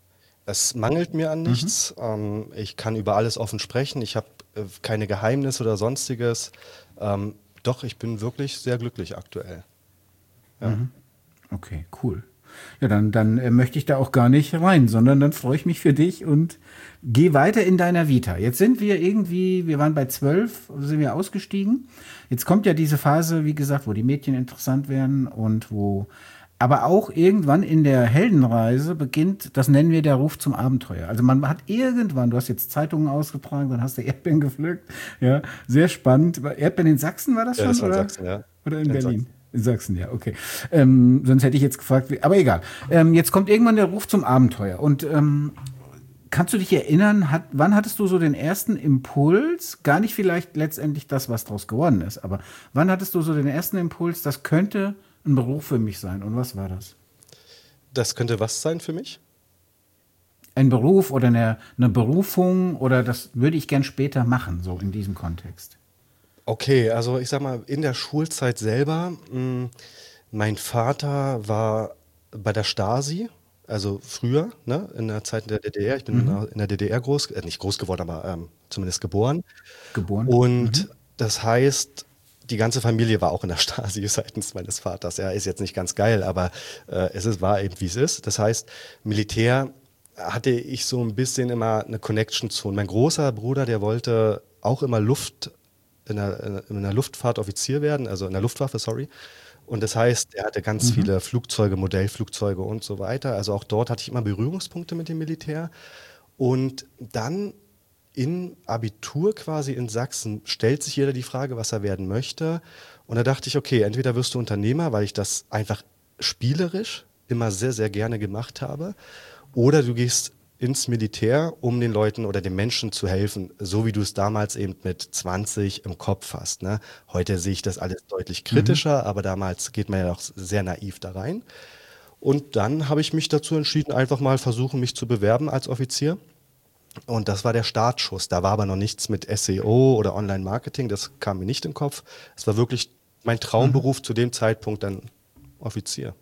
[SPEAKER 2] Es mangelt mir an nichts. Mhm. Ähm, ich kann über alles offen sprechen. Ich habe äh, keine Geheimnisse oder sonstiges. Ähm, doch, ich bin wirklich sehr glücklich aktuell. Ja.
[SPEAKER 1] Mhm. Okay, cool. Ja, dann, dann äh, möchte ich da auch gar nicht rein, sondern dann freue ich mich für dich und geh weiter in deiner Vita. Jetzt sind wir irgendwie, wir waren bei zwölf, sind wir ausgestiegen. Jetzt kommt ja diese Phase, wie gesagt, wo die Mädchen interessant werden und wo aber auch irgendwann in der Heldenreise beginnt, das nennen wir der Ruf zum Abenteuer. Also man hat irgendwann, du hast jetzt Zeitungen ausgetragen, dann hast du Erdbeeren gepflückt. Ja, sehr spannend. Erdbeeren in Sachsen war das
[SPEAKER 2] ja,
[SPEAKER 1] schon?
[SPEAKER 2] Das war
[SPEAKER 1] oder?
[SPEAKER 2] in Sachsen, ja.
[SPEAKER 1] Oder in, in Berlin?
[SPEAKER 2] Sachsen.
[SPEAKER 1] In Sachsen, ja, okay. Ähm, sonst hätte ich jetzt gefragt, wie, aber egal. Ähm, jetzt kommt irgendwann der Ruf zum Abenteuer. Und ähm, kannst du dich erinnern, hat, wann hattest du so den ersten Impuls? Gar nicht vielleicht letztendlich das, was daraus geworden ist, aber wann hattest du so den ersten Impuls, das könnte ein Beruf für mich sein? Und was war das?
[SPEAKER 2] Das könnte was sein für mich?
[SPEAKER 1] Ein Beruf oder eine, eine Berufung oder das würde ich gern später machen, so in diesem Kontext.
[SPEAKER 2] Okay, also ich sag mal, in der Schulzeit selber, mh, mein Vater war bei der Stasi, also früher, ne, in der Zeit der D D R. Ich bin
[SPEAKER 1] Mhm.
[SPEAKER 2] in der D D R groß, äh, nicht groß geworden, aber ähm, zumindest geboren.
[SPEAKER 1] Geboren.
[SPEAKER 2] Und
[SPEAKER 1] Mhm.
[SPEAKER 2] das heißt, die ganze Familie war auch in der Stasi seitens meines Vaters. Er ist jetzt nicht ganz geil, aber äh, es ist, war eben, wie es ist. Das heißt, Militär hatte ich so ein bisschen immer eine Connection zu. Und mein großer Bruder, der wollte auch immer Luft, in der, in der Luftfahrt Offizier werden, also in der Luftwaffe, sorry. Und das heißt, er hatte ganz
[SPEAKER 1] Mhm.
[SPEAKER 2] viele Flugzeuge, Modellflugzeuge und so weiter. Also auch dort hatte ich immer Berührungspunkte mit dem Militär. Und dann im Abitur quasi in Sachsen stellt sich jeder die Frage, was er werden möchte. Und da dachte ich, okay, entweder wirst du Unternehmer, weil ich das einfach spielerisch immer sehr, sehr gerne gemacht habe. Oder du gehst ins Militär, um den Leuten oder den Menschen zu helfen, so wie du es damals eben mit zwanzig im Kopf hast. Ne? Heute sehe ich das alles deutlich kritischer, mhm. aber damals geht man ja noch sehr naiv da rein. Und dann habe ich mich dazu entschieden, einfach mal versuchen, mich zu bewerben als Offizier. Und das war der Startschuss. Da war aber noch nichts mit S E O oder Online-Marketing, das kam mir nicht in den Kopf. Es war wirklich mein Traumberuf mhm. zu dem Zeitpunkt dann Offizier.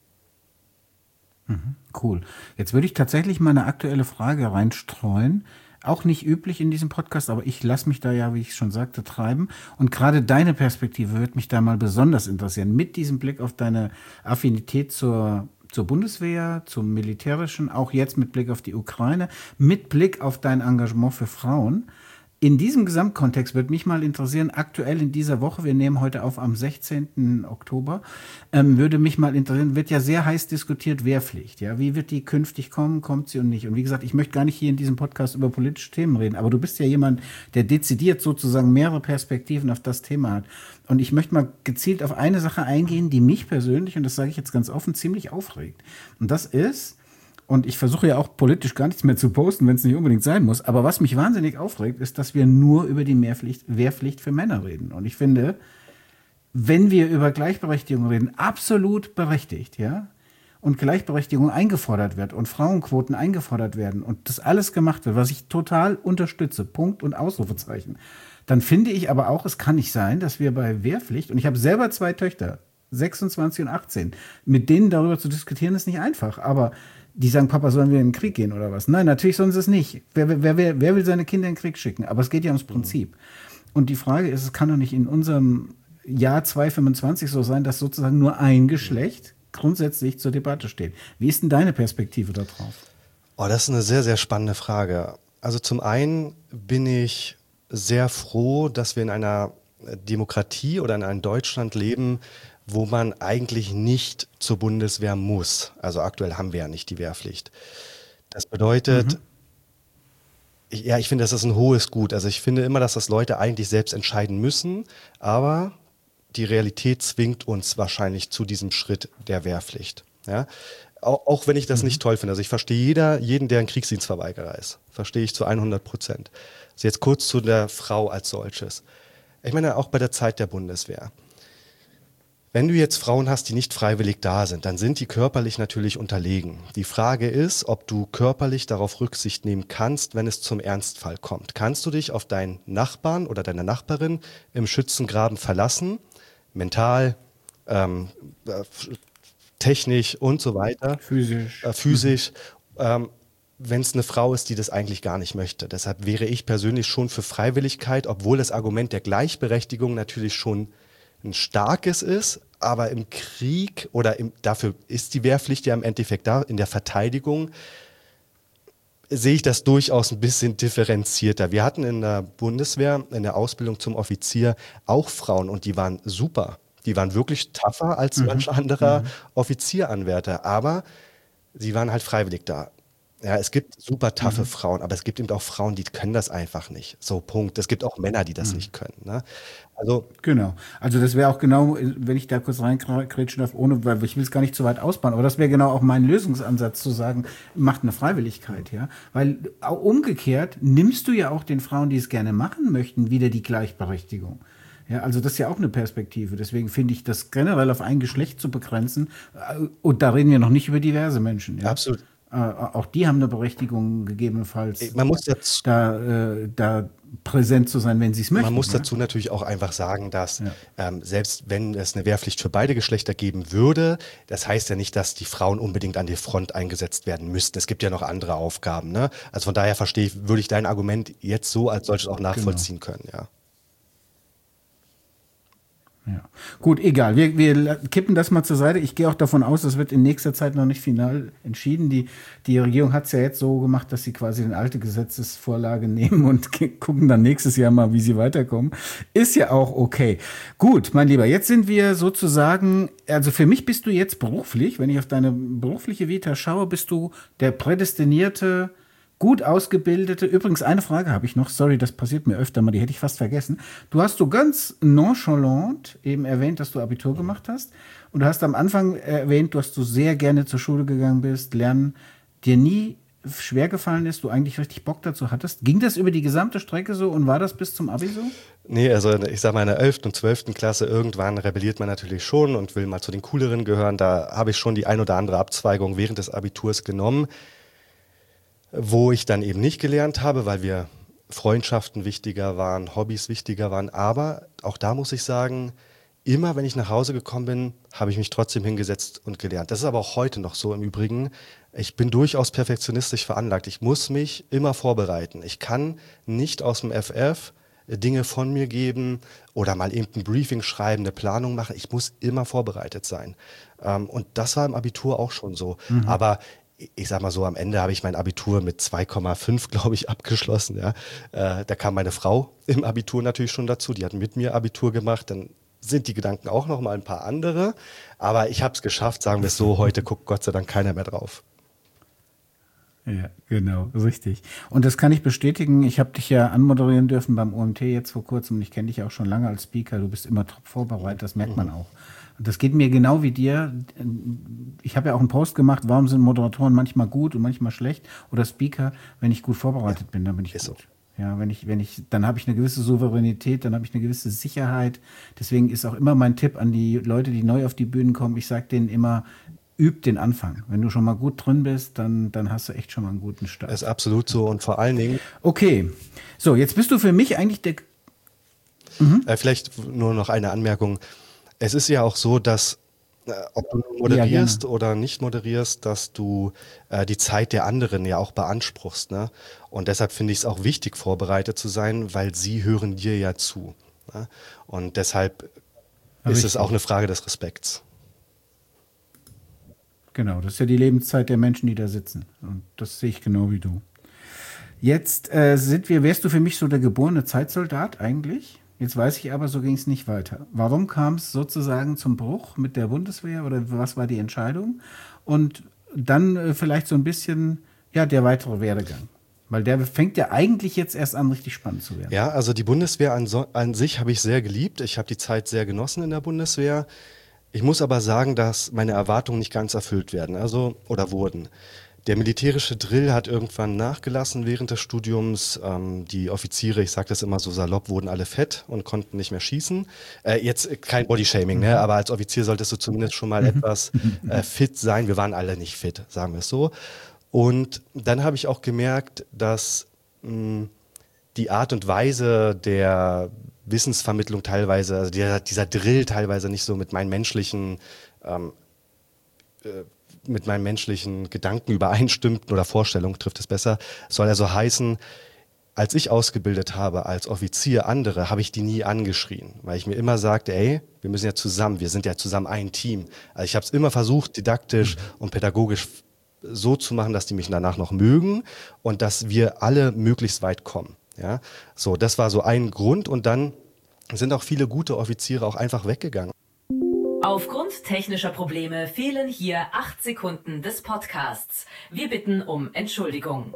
[SPEAKER 1] Mhm, cool. Jetzt würde ich tatsächlich mal eine aktuelle Frage reinstreuen. Auch nicht üblich in diesem Podcast, aber ich lasse mich da ja, wie ich schon sagte, treiben. Und gerade deine Perspektive würde mich da mal besonders interessieren. Mit diesem Blick auf deine Affinität zur, zur Bundeswehr, zum Militärischen, auch jetzt mit Blick auf die Ukraine, mit Blick auf dein Engagement für Frauen. In diesem Gesamtkontext würde mich mal interessieren, aktuell in dieser Woche, wir nehmen heute auf am sechzehnten Oktober, ähm, würde mich mal interessieren, wird ja sehr heiß diskutiert, Wehrpflicht. Ja, wie wird die künftig kommen, kommt sie und nicht? Und wie gesagt, ich möchte gar nicht hier in diesem Podcast über politische Themen reden, aber du bist ja jemand, der dezidiert sozusagen mehrere Perspektiven auf das Thema hat. Und ich möchte mal gezielt auf eine Sache eingehen, die mich persönlich, und das sage ich jetzt ganz offen, ziemlich aufregt. Und das ist, und ich versuche ja auch politisch gar nichts mehr zu posten, wenn es nicht unbedingt sein muss. Aber was mich wahnsinnig aufregt, ist, dass wir nur über die Mehrpflicht, Wehrpflicht für Männer reden. Und ich finde, wenn wir über Gleichberechtigung reden, absolut berechtigt, ja, und Gleichberechtigung eingefordert wird und Frauenquoten eingefordert werden und das alles gemacht wird, was ich total unterstütze, Punkt und Ausrufezeichen, dann finde ich aber auch, es kann nicht sein, dass wir bei Wehrpflicht, und ich habe selber zwei Töchter, sechsundzwanzig und achtzehn, mit denen darüber zu diskutieren, ist nicht einfach, aber die sagen, Papa, sollen wir in den Krieg gehen oder was? Nein, natürlich sollen sie es nicht. Wer, wer, wer, wer will seine Kinder in den Krieg schicken? Aber es geht ja ums Prinzip. Und die Frage ist, es kann doch nicht in unserem Jahr zweitausendfünfundzwanzig so sein, dass sozusagen nur ein Geschlecht grundsätzlich zur Debatte steht. Wie ist denn deine Perspektive darauf?
[SPEAKER 2] Oh, das ist eine sehr, sehr spannende Frage. Also zum einen bin ich sehr froh, dass wir in einer Demokratie oder in einem Deutschland leben, wo man eigentlich nicht zur Bundeswehr muss. Also aktuell haben wir ja nicht die Wehrpflicht. Das bedeutet, mhm. ich, ja, ich finde, das ist ein hohes Gut. Also ich finde immer, dass das Leute eigentlich selbst entscheiden müssen, aber die Realität zwingt uns wahrscheinlich zu diesem Schritt der Wehrpflicht. Ja? Auch, auch wenn ich das mhm. nicht toll finde. Also ich verstehe jeder, jeden, der ein Kriegsdienstverweigerer ist. Verstehe ich zu hundert Prozent. Also jetzt kurz zu der Frau als solches. Ich meine, auch bei der Zeit der Bundeswehr. Wenn du jetzt Frauen hast, die nicht freiwillig da sind, dann sind die körperlich natürlich unterlegen. Die Frage ist, ob du körperlich darauf Rücksicht nehmen kannst, wenn es zum Ernstfall kommt. Kannst du dich auf deinen Nachbarn oder deine Nachbarin im Schützengraben verlassen, mental, ähm, äh, technisch und so weiter,
[SPEAKER 1] physisch,
[SPEAKER 2] äh, physisch ähm, wenn es eine Frau ist, die das eigentlich gar nicht möchte. Deshalb wäre ich persönlich schon für Freiwilligkeit, obwohl das Argument der Gleichberechtigung natürlich schon ein starkes ist, aber im Krieg oder im, dafür ist die Wehrpflicht ja im Endeffekt da, in der Verteidigung sehe ich das durchaus ein bisschen differenzierter. Wir hatten in der Bundeswehr, in der Ausbildung zum Offizier auch Frauen und die waren super. Die waren wirklich tougher als mhm. manch anderer mhm. Offizieranwärter, aber sie waren halt freiwillig da. Ja, es gibt super taffe mhm. Frauen, aber es gibt eben auch Frauen, die können das einfach nicht. So, Punkt. Es gibt auch Männer, die das mhm. nicht können. Ne? Also
[SPEAKER 1] genau. Also das wäre auch genau, wenn ich da kurz reinkrätschen darf, ohne, weil ich will es gar nicht zu weit ausbauen, aber das wäre genau auch mein Lösungsansatz zu sagen, macht eine Freiwilligkeit, ja. Weil auch umgekehrt nimmst du ja auch den Frauen, die es gerne machen möchten, wieder die Gleichberechtigung. Ja, also das ist ja auch eine Perspektive. Deswegen finde ich das generell auf ein Geschlecht zu begrenzen. Und da reden wir noch nicht über diverse Menschen. Ja?
[SPEAKER 2] Absolut.
[SPEAKER 1] Äh, auch die haben eine Berechtigung gegebenenfalls,
[SPEAKER 2] Man muss dazu,
[SPEAKER 1] da, äh, da präsent zu sein, wenn sie es möchten.
[SPEAKER 2] Man muss
[SPEAKER 1] ja?
[SPEAKER 2] dazu natürlich auch einfach sagen, dass
[SPEAKER 1] ja.
[SPEAKER 2] ähm, selbst wenn es eine Wehrpflicht für beide Geschlechter geben würde, das heißt ja nicht, dass die Frauen unbedingt an die Front eingesetzt werden müssten. Es gibt ja noch andere Aufgaben. Ne? Also von daher verstehe ich, würde ich dein Argument jetzt so als solches auch nachvollziehen genau. können. Ja.
[SPEAKER 1] Ja. Gut, egal. Wir, wir kippen das mal zur Seite. Ich gehe auch davon aus, das wird in nächster Zeit noch nicht final entschieden. Die, die Regierung hat es ja jetzt so gemacht, dass sie quasi eine alte Gesetzesvorlage nehmen und gucken dann nächstes Jahr mal, wie sie weiterkommen. Ist ja auch okay. Gut, mein Lieber, jetzt sind wir sozusagen, also für mich bist du jetzt beruflich, wenn ich auf deine berufliche Vita schaue, bist du der prädestinierte, gut ausgebildete, übrigens eine Frage habe ich noch, sorry, das passiert mir öfter mal, die hätte ich fast vergessen. Du hast so ganz nonchalant eben erwähnt, dass du Abitur gemacht hast Und du hast am Anfang erwähnt, dass du sehr gerne zur Schule gegangen bist, lernen, dir nie schwer gefallen ist, du eigentlich richtig Bock dazu hattest. Ging das über die gesamte Strecke so und war das bis zum Abi so?
[SPEAKER 2] Nee, also ich sag mal, in der elften und zwölften Klasse irgendwann rebelliert man natürlich schon und will mal zu den Cooleren gehören. Da habe ich schon die ein oder andere Abzweigung während des Abiturs genommen, wo ich dann eben nicht gelernt habe, weil wir Freundschaften wichtiger waren, Hobbys wichtiger waren. Aber auch da muss ich sagen, immer wenn ich nach Hause gekommen bin, habe ich mich trotzdem hingesetzt und gelernt. Das ist aber auch heute noch so im Übrigen. Ich bin durchaus perfektionistisch veranlagt. Ich muss mich immer vorbereiten. Ich kann nicht aus dem F F Dinge von mir geben oder mal irgendein Briefing schreiben, eine Planung machen. Ich muss immer vorbereitet sein. Ähm, und das war im Abitur auch schon so. Mhm. Aber ich sag mal so, am Ende habe ich mein Abitur mit zwei Komma fünf, glaube ich, abgeschlossen. Ja. Äh, da kam meine Frau im Abitur natürlich schon dazu. Die hat mit mir Abitur gemacht. Dann sind die Gedanken auch noch mal ein paar andere. Aber ich habe es geschafft, sagen wir es so. Heute guckt Gott sei Dank keiner mehr drauf.
[SPEAKER 1] Ja, genau, richtig. Und das kann ich bestätigen. Ich habe dich ja anmoderieren dürfen beim O M T jetzt vor kurzem und ich kenne dich auch schon lange als Speaker. Du bist immer top vorbereitet, das merkt man auch. Und das geht mir genau wie dir. Ich habe ja auch einen Post gemacht, warum sind Moderatoren manchmal gut und manchmal schlecht oder Speaker, wenn ich gut vorbereitet ja, bin, dann bin ich gut. So. Ja, wenn ich, wenn ich, dann habe ich eine gewisse Souveränität, dann habe ich eine gewisse Sicherheit. Deswegen ist auch immer mein Tipp an die Leute, die neu auf die Bühnen kommen, ich sage denen immer, üb den Anfang. Wenn du schon mal gut drin bist, dann, dann hast du echt schon mal einen guten Start.
[SPEAKER 2] Das ist absolut so und vor allen Dingen...
[SPEAKER 1] Okay, so, jetzt bist du für mich eigentlich der...
[SPEAKER 2] Mhm. Äh, vielleicht nur noch eine Anmerkung. Es ist ja auch so, dass, äh, ob du moderierst ja, oder nicht moderierst, dass du äh, die Zeit der anderen ja auch beanspruchst. Ne? Und deshalb finde ich es auch wichtig, vorbereitet zu sein, weil sie hören dir ja zu. Ne? Und deshalb ja, ist richtig. Es auch eine Frage des Respekts.
[SPEAKER 1] Genau, das ist ja die Lebenszeit der Menschen, die da sitzen. Und das sehe ich genau wie du. Jetzt äh, sind wir, wärst du für mich so der geborene Zeitsoldat eigentlich? Jetzt weiß ich aber, so ging es nicht weiter. Warum kam es sozusagen zum Bruch mit der Bundeswehr oder was war die Entscheidung? Und dann äh, vielleicht so ein bisschen, ja, der weitere Werdegang. Weil der fängt ja eigentlich jetzt erst an, richtig spannend zu werden.
[SPEAKER 2] Ja, also die Bundeswehr an, so, an sich habe ich sehr geliebt. Ich habe die Zeit sehr genossen in der Bundeswehr. Ich muss aber sagen, dass meine Erwartungen nicht ganz erfüllt werden, also oder wurden. Der militärische Drill hat irgendwann nachgelassen während des Studiums. Ähm, die Offiziere, ich sage das immer so salopp, wurden alle fett und konnten nicht mehr schießen. Äh, jetzt kein Bodyshaming, ne? Aber als Offizier solltest du zumindest schon mal etwas äh, fit sein. Wir waren alle nicht fit, sagen wir es so. Und dann habe ich auch gemerkt, dass mh, die Art und Weise der Wissensvermittlung teilweise, also dieser, dieser Drill teilweise nicht so mit meinen menschlichen, ähm, äh, mit meinen menschlichen Gedanken übereinstimmten oder Vorstellungen trifft es besser, soll also heißen, als ich ausgebildet habe als Offizier andere, habe ich die nie angeschrien, weil ich mir immer sagte, ey, wir müssen ja zusammen, wir sind ja zusammen ein Team. Also ich habe es immer versucht, didaktisch und pädagogisch so zu machen, dass die mich danach noch mögen und dass wir alle möglichst weit kommen. Ja, so, das war so ein Grund und dann sind auch viele gute Offiziere auch einfach weggegangen.
[SPEAKER 3] Aufgrund technischer Probleme fehlen hier acht Sekunden des Podcasts. Wir bitten um Entschuldigung.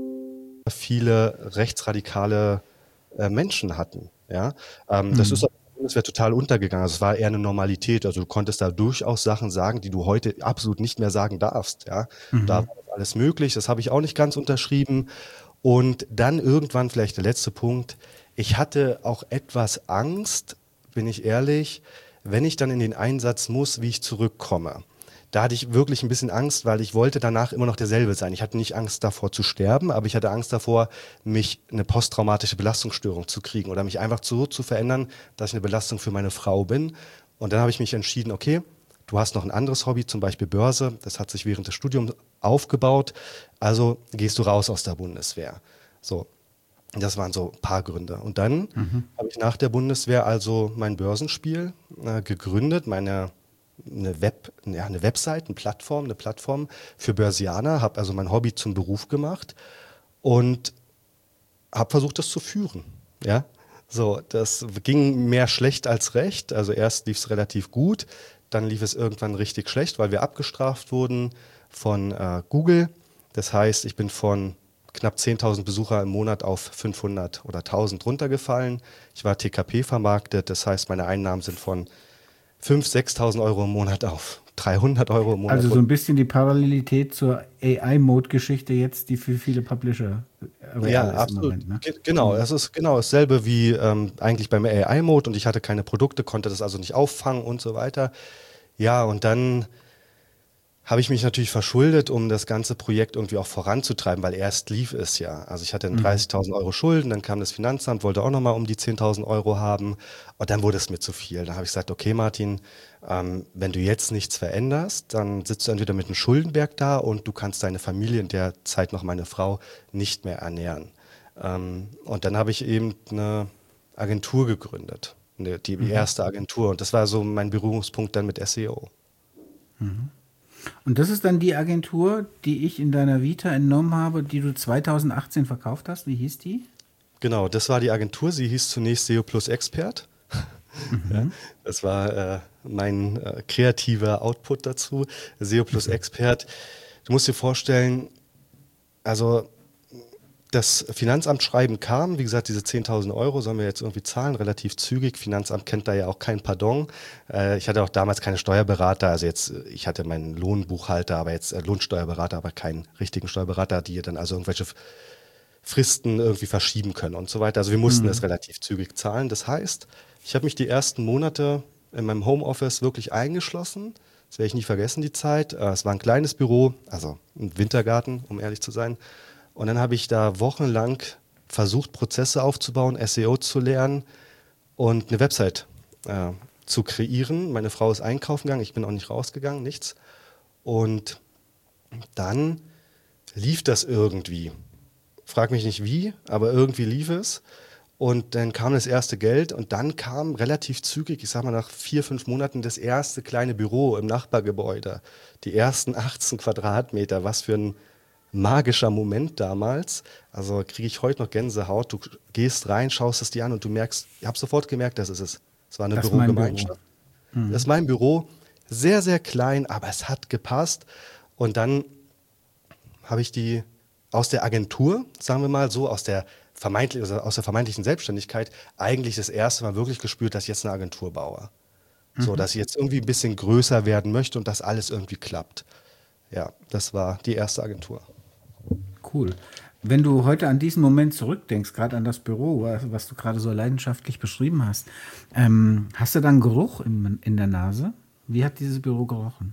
[SPEAKER 2] Viele rechtsradikale äh, Menschen hatten, ja, ähm, mhm. das ist Das wäre total untergegangen. Es war eher eine Normalität. Also du konntest da durchaus Sachen sagen, die du heute absolut nicht mehr sagen darfst. Ja, mhm. Da war alles möglich. Das habe ich auch nicht ganz unterschrieben. Und dann irgendwann vielleicht der letzte Punkt. Ich hatte auch etwas Angst, bin ich ehrlich, wenn ich dann in den Einsatz muss, wie ich zurückkomme. Da hatte ich wirklich ein bisschen Angst, weil ich wollte danach immer noch derselbe sein. Ich hatte nicht Angst davor zu sterben, aber ich hatte Angst davor, mich eine posttraumatische Belastungsstörung zu kriegen oder mich einfach so zu verändern, dass ich eine Belastung für meine Frau bin. Und dann habe ich mich entschieden, okay, du hast noch ein anderes Hobby, zum Beispiel Börse. Das hat sich während des Studiums aufgebaut. Also gehst du raus aus der Bundeswehr. So, das waren so ein paar Gründe. Und dann mhm. habe ich nach der Bundeswehr also mein Börsenspiel äh, gegründet, meine eine Web, ja, eine Website, eine Plattform, eine Plattform für Börsianer, habe also mein Hobby zum Beruf gemacht und habe versucht, das zu führen. Ja, so, das ging mehr schlecht als recht. Also erst lief es relativ gut, dann lief es irgendwann richtig schlecht, weil wir abgestraft wurden von äh, Google. Das heißt, ich bin von knapp zehntausend Besucher im Monat auf fünfhundert oder tausend runtergefallen. Ich war T K P vermarktet, das heißt, meine Einnahmen sind von fünftausend, sechstausend Euro im Monat auf dreihundert Euro im Monat.
[SPEAKER 1] Also so ein bisschen die Parallelität zur A I-Mode-Geschichte jetzt, die für viele Publisher real
[SPEAKER 2] Ja,
[SPEAKER 1] ist im
[SPEAKER 2] absolut.
[SPEAKER 1] Moment. Ne?
[SPEAKER 2] Ge- Genau, es ist genau dasselbe wie ähm, eigentlich beim A I-Mode und ich hatte keine Produkte, konnte das also nicht auffangen und so weiter. Ja, und dann habe ich mich natürlich verschuldet, um das ganze Projekt irgendwie auch voranzutreiben, weil erst lief es ja. Also ich hatte dann dreißigtausend Euro Schulden, dann kam das Finanzamt, wollte auch nochmal um die zehntausend Euro haben und dann wurde es mir zu viel. Da habe ich gesagt, okay Martin, ähm, wenn du jetzt nichts veränderst, dann sitzt du entweder mit einem Schuldenberg da und du kannst deine Familie, in der Zeit noch meine Frau, nicht mehr ernähren. Ähm, und dann habe ich eben eine Agentur gegründet, eine, die erste Agentur und das war so mein Berührungspunkt dann mit S E O.
[SPEAKER 1] Und das ist dann die Agentur, die ich in deiner Vita entnommen habe, die du zweitausendachtzehn verkauft hast. Wie hieß die?
[SPEAKER 2] Genau, das war die Agentur. Sie hieß zunächst S E O Plus Expert. Ja, das war äh, mein äh, kreativer Output dazu. S E O Plus Expert. Du musst dir vorstellen, also das Finanzamtsschreiben kam, wie gesagt, diese zehntausend Euro sollen wir jetzt irgendwie zahlen, relativ zügig. Finanzamt kennt da ja auch kein Pardon. Äh, ich hatte auch damals keine Steuerberater, also jetzt, äh, ich hatte meinen Lohnbuchhalter, aber jetzt äh, Lohnsteuerberater, aber keinen richtigen Steuerberater, die dann also irgendwelche F- Fristen irgendwie verschieben können und so weiter. Also wir mussten es relativ zügig zahlen. Das heißt, ich habe mich die ersten Monate in meinem Homeoffice wirklich eingeschlossen. Das werde ich nie vergessen, die Zeit. Äh, Es war ein kleines Büro, also ein Wintergarten, um ehrlich zu sein. Und dann habe ich da wochenlang versucht, Prozesse aufzubauen, S E O zu lernen und eine Website äh, zu kreieren. Meine Frau ist einkaufen gegangen, ich bin auch nicht rausgegangen, nichts. Und dann lief das irgendwie. Frag mich nicht wie, aber irgendwie lief es. Und dann kam das erste Geld und dann kam relativ zügig, ich sag mal nach vier, fünf Monaten, das erste kleine Büro im Nachbargebäude. Die ersten achtzehn Quadratmeter, was für ein magischer Moment damals. Also kriege ich heute noch Gänsehaut. Du gehst rein, schaust es dir an und du merkst, ich habe sofort gemerkt, das ist es. Es war eine
[SPEAKER 1] Das ist mein
[SPEAKER 2] Bürogemeinschaft. Das ist mein Büro. Sehr, sehr klein, aber es hat gepasst. Und dann habe ich die aus der Agentur, sagen wir mal so, aus der, vermeintlich, also aus der vermeintlichen Selbstständigkeit, eigentlich das erste Mal wirklich gespürt, dass ich jetzt eine Agentur baue. So, dass ich jetzt irgendwie ein bisschen größer werden möchte und dass alles irgendwie klappt. Ja, das war die erste Agentur.
[SPEAKER 1] Cool. Wenn du heute an diesen Moment zurückdenkst, gerade an das Büro, was, was du gerade so leidenschaftlich beschrieben hast, ähm, hast du dann Geruch in, in der Nase? Wie hat dieses Büro gerochen?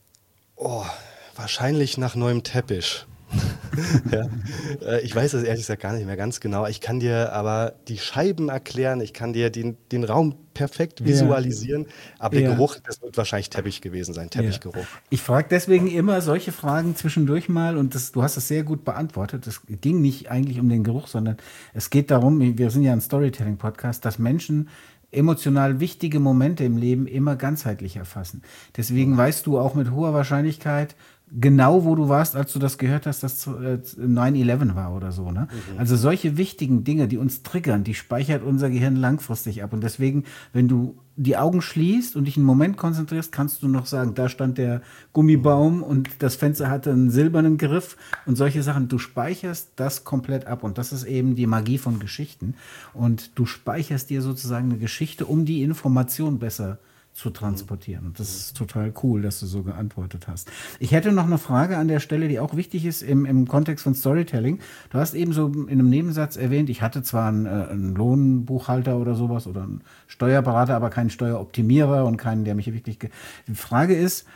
[SPEAKER 2] Oh, wahrscheinlich nach neuem Teppich. Ja. Äh, Ich weiß es ehrlich gesagt gar nicht mehr ganz genau. Ich kann dir aber die Scheiben erklären, ich kann dir den, den Raum perfekt
[SPEAKER 1] Ja.
[SPEAKER 2] visualisieren, aber der
[SPEAKER 1] Ja.
[SPEAKER 2] Geruch, das wird wahrscheinlich Teppich gewesen sein, Teppichgeruch.
[SPEAKER 1] Ich frage deswegen immer solche Fragen zwischendurch mal und das, du hast es sehr gut beantwortet. Es ging nicht eigentlich um den Geruch, sondern es geht darum, wir sind ja ein Storytelling-Podcast, dass Menschen emotional wichtige Momente im Leben immer ganzheitlich erfassen. Deswegen weißt du auch mit hoher Wahrscheinlichkeit genau, wo du warst, als du das gehört hast, dass äh, neun elf war oder so. Ne? Also solche wichtigen Dinge, die uns triggern, die speichert unser Gehirn langfristig ab. Und deswegen, wenn du die Augen schließt und dich einen Moment konzentrierst, kannst du noch sagen, da stand der Gummibaum und das Fenster hatte einen silbernen Griff und solche Sachen. Du speicherst das komplett ab und das ist eben die Magie von Geschichten. Und du speicherst dir sozusagen eine Geschichte, um die Information besser zu transportieren. Und das ist total cool, dass du so geantwortet hast. Ich hätte noch eine Frage an der Stelle, die auch wichtig ist im, im Kontext von Storytelling. Du hast eben so in einem Nebensatz erwähnt, ich hatte zwar einen, äh, einen Lohnbuchhalter oder sowas oder einen Steuerberater, aber keinen Steueroptimierer und keinen, der mich wirklich... Ge die Frage ist,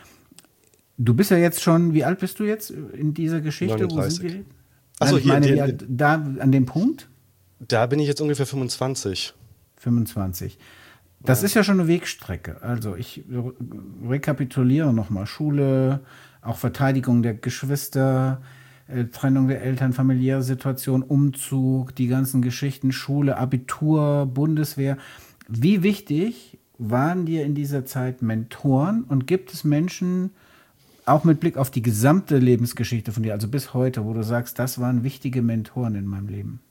[SPEAKER 1] du bist ja jetzt schon, wie alt bist du jetzt in dieser Geschichte?
[SPEAKER 2] neununddreißig.
[SPEAKER 1] Wo sind wir?
[SPEAKER 2] Ach so,
[SPEAKER 1] Nein, ich
[SPEAKER 2] hier,
[SPEAKER 1] meine,
[SPEAKER 2] die-
[SPEAKER 1] wie alt- da an dem Punkt?
[SPEAKER 2] Da bin ich jetzt ungefähr fünfundzwanzig.
[SPEAKER 1] fünfundzwanzig. Das ist ja schon eine Wegstrecke. Also ich re- rekapituliere nochmal. Schule, auch Verteidigung der Geschwister, äh, Trennung der Eltern, familiäre Situation, Umzug, die ganzen Geschichten, Schule, Abitur, Bundeswehr. Wie wichtig waren dir in dieser Zeit Mentoren und gibt es Menschen, auch mit Blick auf die gesamte Lebensgeschichte von dir, also bis heute, wo du sagst, das waren wichtige Mentoren in meinem Leben?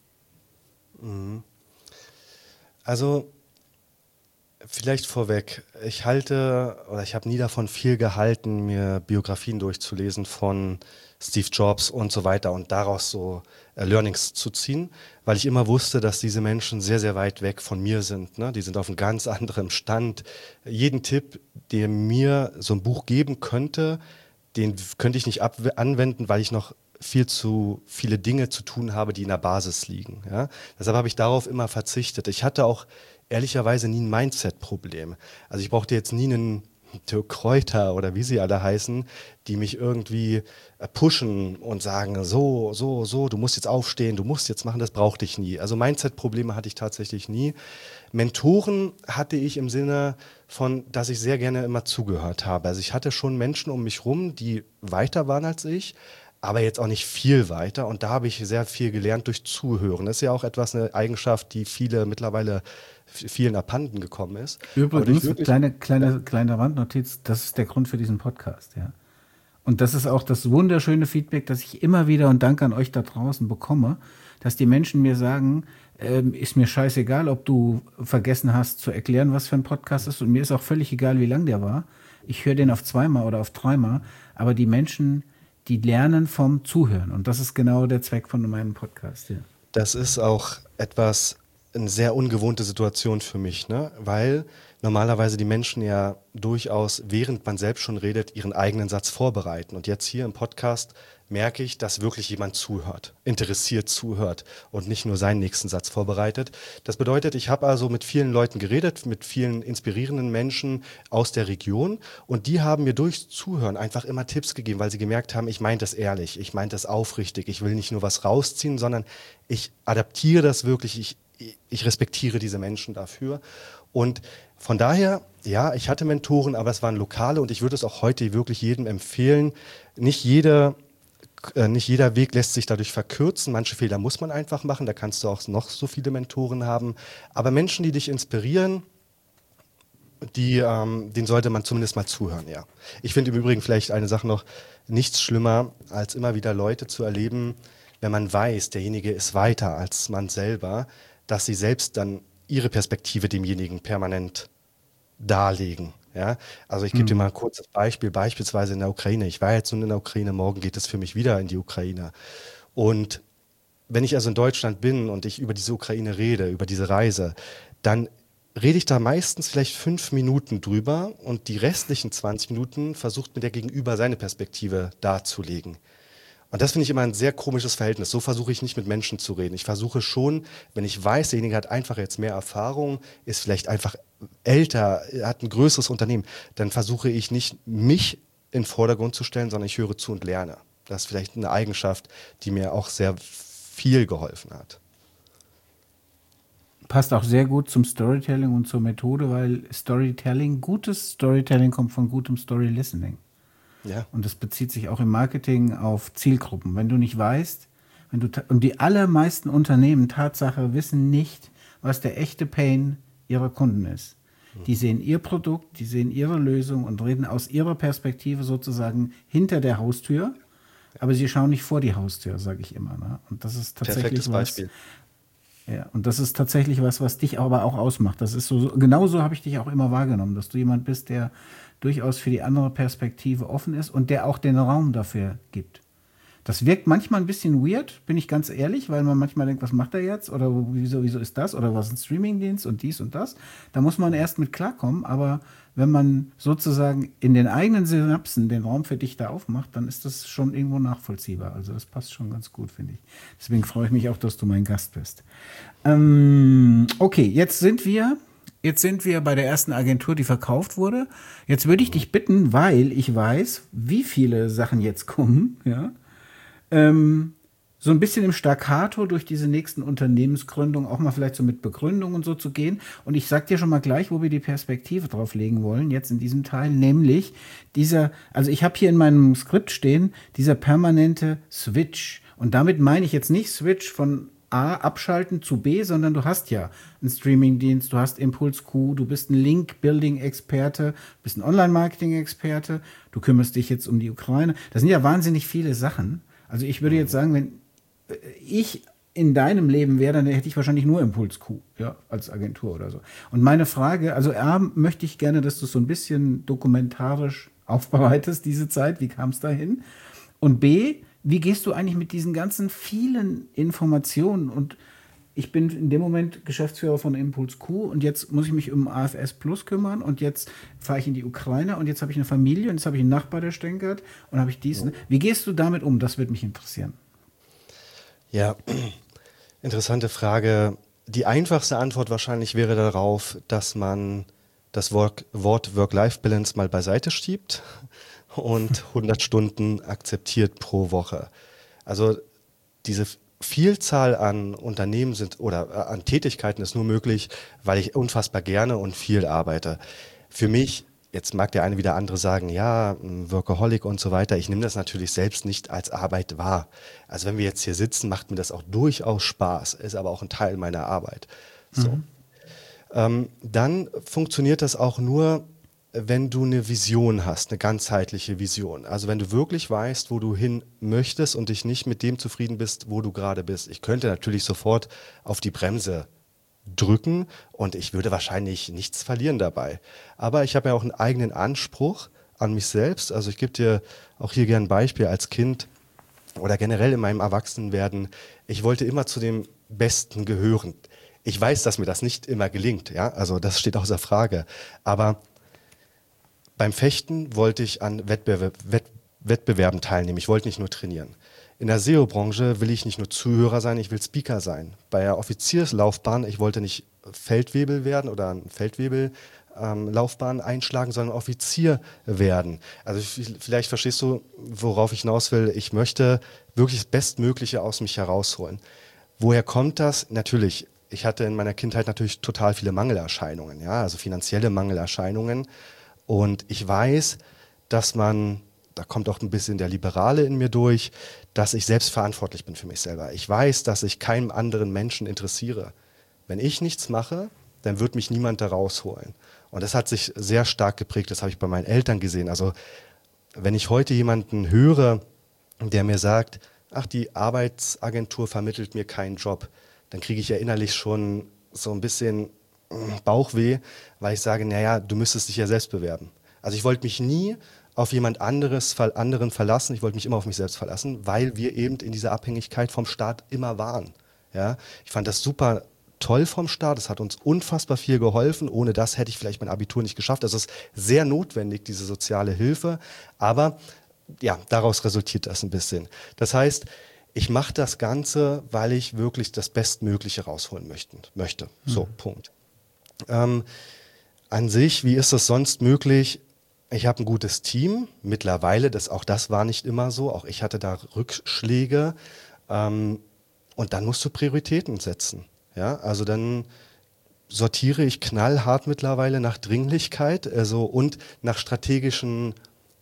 [SPEAKER 2] Also vielleicht vorweg, ich halte oder ich habe nie davon viel gehalten, mir Biografien durchzulesen von Steve Jobs und so weiter und daraus so äh, Learnings zu ziehen, weil ich immer wusste, dass diese Menschen sehr, sehr weit weg von mir sind. Ne? Die sind auf einem ganz anderen Stand. Jeden Tipp, der mir so ein Buch geben könnte, den könnte ich nicht ab- anwenden, weil ich noch viel zu viele Dinge zu tun habe, die in der Basis liegen. Ja? Deshalb habe ich darauf immer verzichtet. Ich hatte auch ehrlicherweise nie ein Mindset-Problem. Also ich brauchte jetzt nie einen Dirk Kräuter oder wie sie alle heißen, die mich irgendwie äh, pushen und sagen, so, so, so, du musst jetzt aufstehen, du musst jetzt machen, das brauchte ich nie. Also Mindset-Probleme hatte ich tatsächlich nie. Mentoren hatte ich im Sinne von, dass ich sehr gerne immer zugehört habe. Also ich hatte schon Menschen um mich rum, die weiter waren als ich, aber jetzt auch nicht viel weiter. Und da habe ich sehr viel gelernt durch Zuhören. Das ist ja auch etwas, eine Eigenschaft, die viele mittlerweile vielen abhanden gekommen ist.
[SPEAKER 1] Übrigens, kleine, kleine, kleine Randnotiz, das ist der Grund für diesen Podcast, ja. Und das ist auch das wunderschöne Feedback, das ich immer wieder und danke an euch da draußen bekomme, dass die Menschen mir sagen, ähm, ist mir scheißegal, ob du vergessen hast zu erklären, was für ein Podcast ist, und mir ist auch völlig egal, wie lang der war. Ich höre den auf zweimal oder auf dreimal, aber die Menschen, die lernen vom Zuhören, und das ist genau der Zweck von meinem Podcast. Ja.
[SPEAKER 2] Das ist auch etwas, eine sehr ungewohnte Situation für mich, ne? Weil normalerweise die Menschen ja durchaus, während man selbst schon redet, ihren eigenen Satz vorbereiten. Und jetzt hier im Podcast merke ich, dass wirklich jemand zuhört, interessiert zuhört und nicht nur seinen nächsten Satz vorbereitet. Das bedeutet, ich habe also mit vielen Leuten geredet, mit vielen inspirierenden Menschen aus der Region, und die haben mir durchs Zuhören einfach immer Tipps gegeben, weil sie gemerkt haben, ich meine das ehrlich, ich meine das aufrichtig, ich will nicht nur was rausziehen, sondern ich adaptiere das wirklich, ich ich respektiere diese Menschen dafür. Und von daher, ja, ich hatte Mentoren, aber es waren lokale, und ich würde es auch heute wirklich jedem empfehlen. Nicht jeder, äh, nicht jeder Weg lässt sich dadurch verkürzen. Manche Fehler muss man einfach machen, da kannst du auch noch so viele Mentoren haben. Aber Menschen, die dich inspirieren, die, ähm, denen sollte man zumindest mal zuhören, ja. Ich finde im Übrigen vielleicht eine Sache noch, nichts schlimmer, als immer wieder Leute zu erleben, wenn man weiß, derjenige ist weiter als man selber, dass sie selbst dann ihre Perspektive demjenigen permanent darlegen. Ja? Also ich gebe mhm. dir mal ein kurzes Beispiel, beispielsweise in der Ukraine. Ich war jetzt nun in der Ukraine, morgen geht es für mich wieder in die Ukraine. Und wenn ich also in Deutschland bin und ich über diese Ukraine rede, über diese Reise, dann rede ich da meistens vielleicht fünf Minuten drüber, und die restlichen zwanzig Minuten versucht mir der Gegenüber seine Perspektive darzulegen. Und das finde ich immer ein sehr komisches Verhältnis. So versuche ich nicht mit Menschen zu reden. Ich versuche schon, wenn ich weiß, derjenige hat einfach jetzt mehr Erfahrung, ist vielleicht einfach älter, hat ein größeres Unternehmen, dann versuche ich nicht, mich in den Vordergrund zu stellen, sondern ich höre zu und lerne. Das ist vielleicht eine Eigenschaft, die mir auch sehr viel geholfen hat.
[SPEAKER 1] Passt auch sehr gut zum Storytelling und zur Methode, weil Storytelling, gutes Storytelling kommt von gutem Story Listening. Ja. Und das bezieht sich auch im Marketing auf Zielgruppen. Wenn du nicht weißt, wenn du ta- und die allermeisten Unternehmen, Tatsache, wissen nicht, was der echte Pain ihrer Kunden ist. Mhm. Die sehen ihr Produkt, die sehen ihre Lösung und reden aus ihrer Perspektive sozusagen hinter der Haustür, aber sie schauen nicht vor die Haustür, sage ich immer. Ne? Und das ist tatsächlich
[SPEAKER 2] Perfektes
[SPEAKER 1] was,
[SPEAKER 2] Beispiel.
[SPEAKER 1] Ja, und das ist tatsächlich was, was dich aber auch ausmacht. Das ist so, so genauso habe ich dich auch immer wahrgenommen, dass du jemand bist, der durchaus für die andere Perspektive offen ist und der auch den Raum dafür gibt. Das wirkt manchmal ein bisschen weird, bin ich ganz ehrlich, weil man manchmal denkt, was macht er jetzt? Oder wieso, wieso ist das? Oder was ist ein Streamingdienst und dies und das? Da muss man erst mit klarkommen, aber wenn man sozusagen in den eigenen Synapsen den Raum für dich da aufmacht, dann ist das schon irgendwo nachvollziehbar. Also das passt schon ganz gut, finde ich. Deswegen freue ich mich auch, dass du mein Gast bist. Ähm, okay, jetzt sind wir... Jetzt sind wir bei der ersten Agentur, die verkauft wurde. Jetzt würde ich dich bitten, weil ich weiß, wie viele Sachen jetzt kommen, ja, ähm, so ein bisschen im Staccato durch diese nächsten Unternehmensgründungen auch mal vielleicht so mit Begründung und so zu gehen. Und ich sag dir schon mal gleich, wo wir die Perspektive drauf legen wollen, jetzt in diesem Teil, nämlich dieser, also ich habe hier in meinem Skript stehen, dieser permanente Switch. Und damit meine ich jetzt nicht Switch von A abschalten zu B, sondern du hast ja einen Streamingdienst, du hast ImpulsQ, du bist ein Link-Building-Experte, bist ein Online-Marketing-Experte, du kümmerst dich jetzt um die Ukraine. Das sind ja wahnsinnig viele Sachen. Also ich würde jetzt sagen, wenn ich in deinem Leben wäre, dann hätte ich wahrscheinlich nur ImpulsQ, ja, als Agentur oder so. Und meine Frage, also A, möchte ich gerne, dass du so ein bisschen dokumentarisch aufbereitest, diese Zeit, wie kam es dahin? Und B, Wie gehst du eigentlich mit diesen ganzen vielen Informationen und ich bin in dem Moment Geschäftsführer von Impuls Q und jetzt muss ich mich um A F S Plus kümmern und jetzt fahre ich in die Ukraine und jetzt habe ich eine Familie und jetzt habe ich einen Nachbar, der stänkert und habe ich dies. Ne? Wie gehst du damit um? Das würde mich interessieren.
[SPEAKER 2] Ja, interessante Frage. Die einfachste Antwort wahrscheinlich wäre darauf, dass man das Wort, Wort Work-Life-Balance mal beiseite schiebt und hundert Stunden akzeptiert pro Woche. Also diese Vielzahl an Unternehmen sind oder an Tätigkeiten ist nur möglich, weil ich unfassbar gerne und viel arbeite. Für mich, jetzt mag der eine wieder andere sagen, ja, Workaholic und so weiter, ich nehme das natürlich selbst nicht als Arbeit wahr. Also wenn wir jetzt hier sitzen, macht mir das auch durchaus Spaß, ist aber auch ein Teil meiner Arbeit. So. Mhm. Ähm, dann funktioniert das auch nur, wenn du eine Vision hast, eine ganzheitliche Vision. Also wenn du wirklich weißt, wo du hin möchtest und dich nicht mit dem zufrieden bist, wo du gerade bist. Ich könnte natürlich sofort auf die Bremse drücken und ich würde wahrscheinlich nichts verlieren dabei. Aber ich habe ja auch einen eigenen Anspruch an mich selbst. Also ich gebe dir auch hier gerne ein Beispiel als Kind oder generell in meinem Erwachsenwerden. Ich wollte immer zu dem Besten gehören. Ich weiß, dass mir das nicht immer gelingt, ja, also das steht außer Frage. Aber beim Fechten wollte ich an Wettbewerb, Wett, Wettbewerben teilnehmen. Ich wollte nicht nur trainieren. In der S E O-Branche will ich nicht nur Zuhörer sein, ich will Speaker sein. Bei der Offizierslaufbahn, ich wollte nicht Feldwebel werden oder eine Feldwebel-Laufbahn ähm, einschlagen, sondern Offizier werden. Also vielleicht verstehst du, worauf ich hinaus will. Ich möchte wirklich das Bestmögliche aus mich herausholen. Woher kommt das? Natürlich, ich hatte in meiner Kindheit natürlich total viele Mangelerscheinungen, ja, also finanzielle Mangelerscheinungen. Und ich weiß, dass man, da kommt auch ein bisschen der Liberale in mir durch, dass ich selbst verantwortlich bin für mich selber. Ich weiß, dass ich keinem anderen Menschen interessiere. Wenn ich nichts mache, dann wird mich niemand da rausholen. Und das hat sich sehr stark geprägt, das habe ich bei meinen Eltern gesehen. Also wenn ich heute jemanden höre, der mir sagt, ach, die Arbeitsagentur vermittelt mir keinen Job, dann kriege ich ja innerlich schon so ein bisschen Bauchweh, weil ich sage, naja, du müsstest dich ja selbst bewerben. Also ich wollte mich nie auf jemand anderes, anderen verlassen, ich wollte mich immer auf mich selbst verlassen, weil wir eben in dieser Abhängigkeit vom Staat immer waren. Ja? Ich fand das super toll vom Staat, es hat uns unfassbar viel geholfen, ohne das hätte ich vielleicht mein Abitur nicht geschafft. Also es ist sehr notwendig, diese soziale Hilfe, aber ja, daraus resultiert das ein bisschen. Das heißt, ich mache das Ganze, weil ich wirklich das Bestmögliche rausholen möchten, möchte. So, mhm. Punkt. Ähm, an sich, wie ist es sonst möglich? Ich habe ein gutes Team mittlerweile, das, auch das war nicht immer so, auch ich hatte da Rückschläge ähm, und dann musst du Prioritäten setzen. Ja? Also dann sortiere ich knallhart mittlerweile nach Dringlichkeit also, und nach strategischen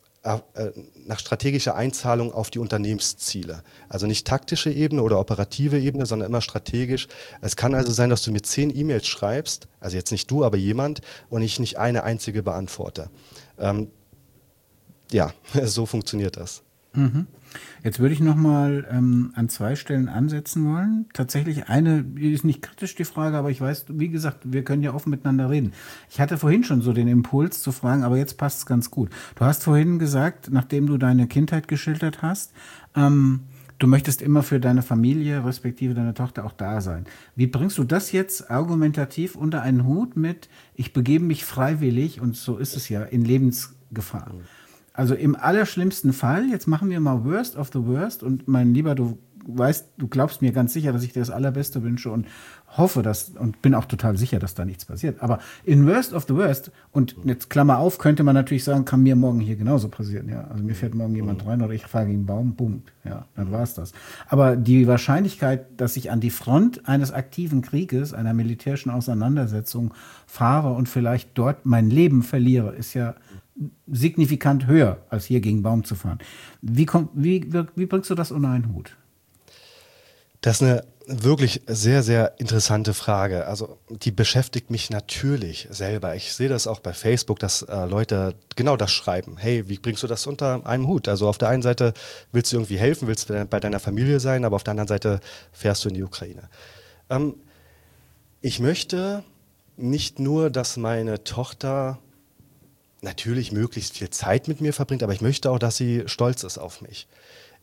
[SPEAKER 2] nach strategischer Einzahlung auf die Unternehmensziele. Also nicht taktische Ebene oder operative Ebene, sondern immer strategisch. Es kann also sein, dass du mir zehn E-Mails schreibst, also jetzt nicht du, aber jemand, und ich nicht eine einzige beantworte. Ähm, ja, so funktioniert das.
[SPEAKER 1] Mhm. Jetzt würde ich nochmal ähm, an zwei Stellen ansetzen wollen. Tatsächlich eine, die ist nicht kritisch, die Frage, aber ich weiß, wie gesagt, wir können ja offen miteinander reden. Ich hatte vorhin schon so den Impuls zu fragen, aber jetzt passt es ganz gut. Du hast vorhin gesagt, nachdem du deine Kindheit geschildert hast, ähm, du möchtest immer für deine Familie, respektive deine Tochter auch da sein. Wie bringst du das jetzt argumentativ unter einen Hut mit, ich begebe mich freiwillig, und so ist es ja, in Lebensgefahr? Also im allerschlimmsten Fall, jetzt machen wir mal Worst of the Worst und mein Lieber, du weißt, du glaubst mir ganz sicher, dass ich dir das Allerbeste wünsche und hoffe, dass, und bin auch total sicher, dass da nichts passiert. Aber in Worst of the Worst, und jetzt Klammer auf, könnte man natürlich sagen, kann mir morgen hier genauso passieren. Ja, also mir fährt morgen jemand rein oder ich fahre gegen einen Baum, bumm, ja, dann war's das. Aber die Wahrscheinlichkeit, dass ich an die Front eines aktiven Krieges, einer militärischen Auseinandersetzung fahre und vielleicht dort mein Leben verliere, ist ja signifikant höher, als hier gegen einen Baum zu fahren. Wie, kommt, wie, wie bringst du das unter einen Hut?
[SPEAKER 2] Das ist eine wirklich sehr, sehr interessante Frage. Also die beschäftigt mich natürlich selber. Ich sehe das auch bei Facebook, dass äh, Leute genau das schreiben. Hey, wie bringst du das unter einem Hut? Also auf der einen Seite willst du irgendwie helfen, willst bei deiner Familie sein, aber auf der anderen Seite fährst du in die Ukraine. Ähm, ich möchte nicht nur, dass meine Tochter natürlich möglichst viel Zeit mit mir verbringt, aber ich möchte auch, dass sie stolz ist auf mich.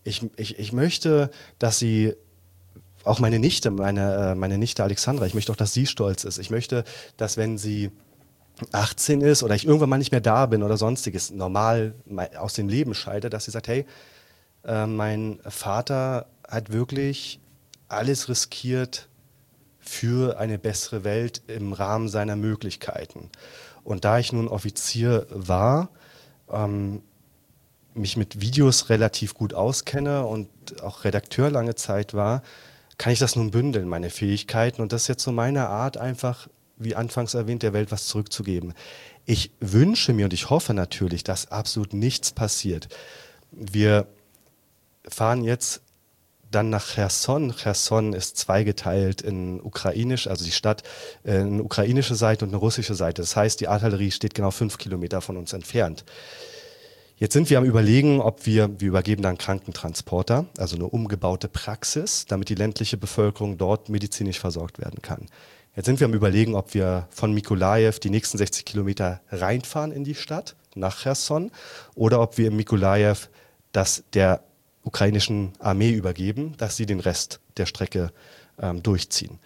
[SPEAKER 2] Ich, ich, ich möchte, dass sie, auch meine Nichte, meine, meine Nichte Alexandra, ich möchte auch, dass sie stolz ist. Ich möchte, dass wenn sie achtzehn ist oder ich irgendwann mal nicht mehr da bin oder sonstiges, normal aus dem Leben scheide, dass sie sagt, hey, äh, mein Vater hat wirklich alles riskiert für eine bessere Welt im Rahmen seiner Möglichkeiten. Und da ich nun Offizier war, ähm, mich mit Videos relativ gut auskenne und auch Redakteur lange Zeit war, kann ich das nun bündeln, meine Fähigkeiten. Und das ist jetzt so meine Art, einfach, wie anfangs erwähnt, der Welt was zurückzugeben. Ich wünsche mir und ich hoffe natürlich, dass absolut nichts passiert. Wir fahren jetzt dann nach Cherson. Cherson ist zweigeteilt in ukrainisch, also die Stadt, äh, eine ukrainische Seite und eine russische Seite. Das heißt, die Artillerie steht genau fünf Kilometer von uns entfernt. Jetzt sind wir am Überlegen, ob wir, wir übergeben dann Krankentransporter, also eine umgebaute Praxis, damit die ländliche Bevölkerung dort medizinisch versorgt werden kann. Jetzt sind wir am Überlegen, ob wir von Mykolajew die nächsten sechzig Kilometer reinfahren in die Stadt, nach Cherson, oder ob wir in Mykolajew das der ukrainischen Armee übergeben, dass sie den Rest der Strecke ähm, durchziehen.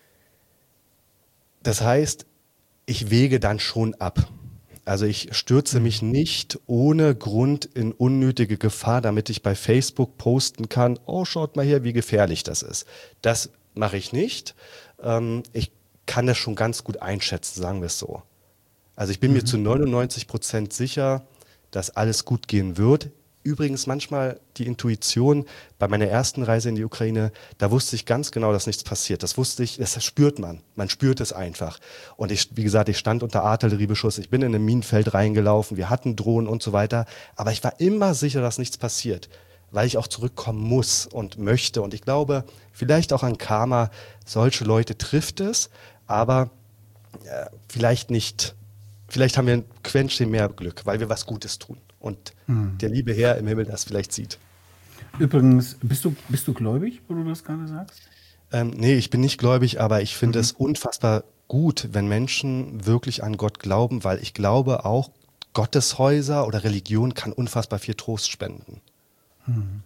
[SPEAKER 2] Das heißt, ich wäge dann schon ab. Also ich stürze mich nicht ohne Grund in unnötige Gefahr, damit ich bei Facebook posten kann, oh, schaut mal her, wie gefährlich das ist. Das mache ich nicht. Ähm, ich kann das schon ganz gut einschätzen, sagen wir es so. Also ich bin mhm. mir zu neunundneunzig Prozent sicher, dass alles gut gehen wird. Übrigens manchmal die Intuition bei meiner ersten Reise in die Ukraine, da wusste ich ganz genau, dass nichts passiert. Das wusste ich, das spürt man. Man spürt es einfach. Und ich, wie gesagt, ich stand unter Artilleriebeschuss, ich bin in ein Minenfeld reingelaufen, wir hatten Drohnen und so weiter. Aber ich war immer sicher, dass nichts passiert, weil ich auch zurückkommen muss und möchte. Und ich glaube, vielleicht auch an Karma, solche Leute trifft es, aber äh, vielleicht nicht, vielleicht haben wir ein Quäntchen mehr Glück, weil wir was Gutes tun. Und hm. der liebe Herr im Himmel das vielleicht sieht.
[SPEAKER 1] Übrigens, bist du, bist du gläubig, wo du das gerade sagst?
[SPEAKER 2] Ähm, nee, ich bin nicht gläubig, aber ich finde mhm. es unfassbar gut, wenn Menschen wirklich an Gott glauben, weil ich glaube auch, Gotteshäuser oder Religion kann unfassbar viel Trost spenden.
[SPEAKER 1] Hm.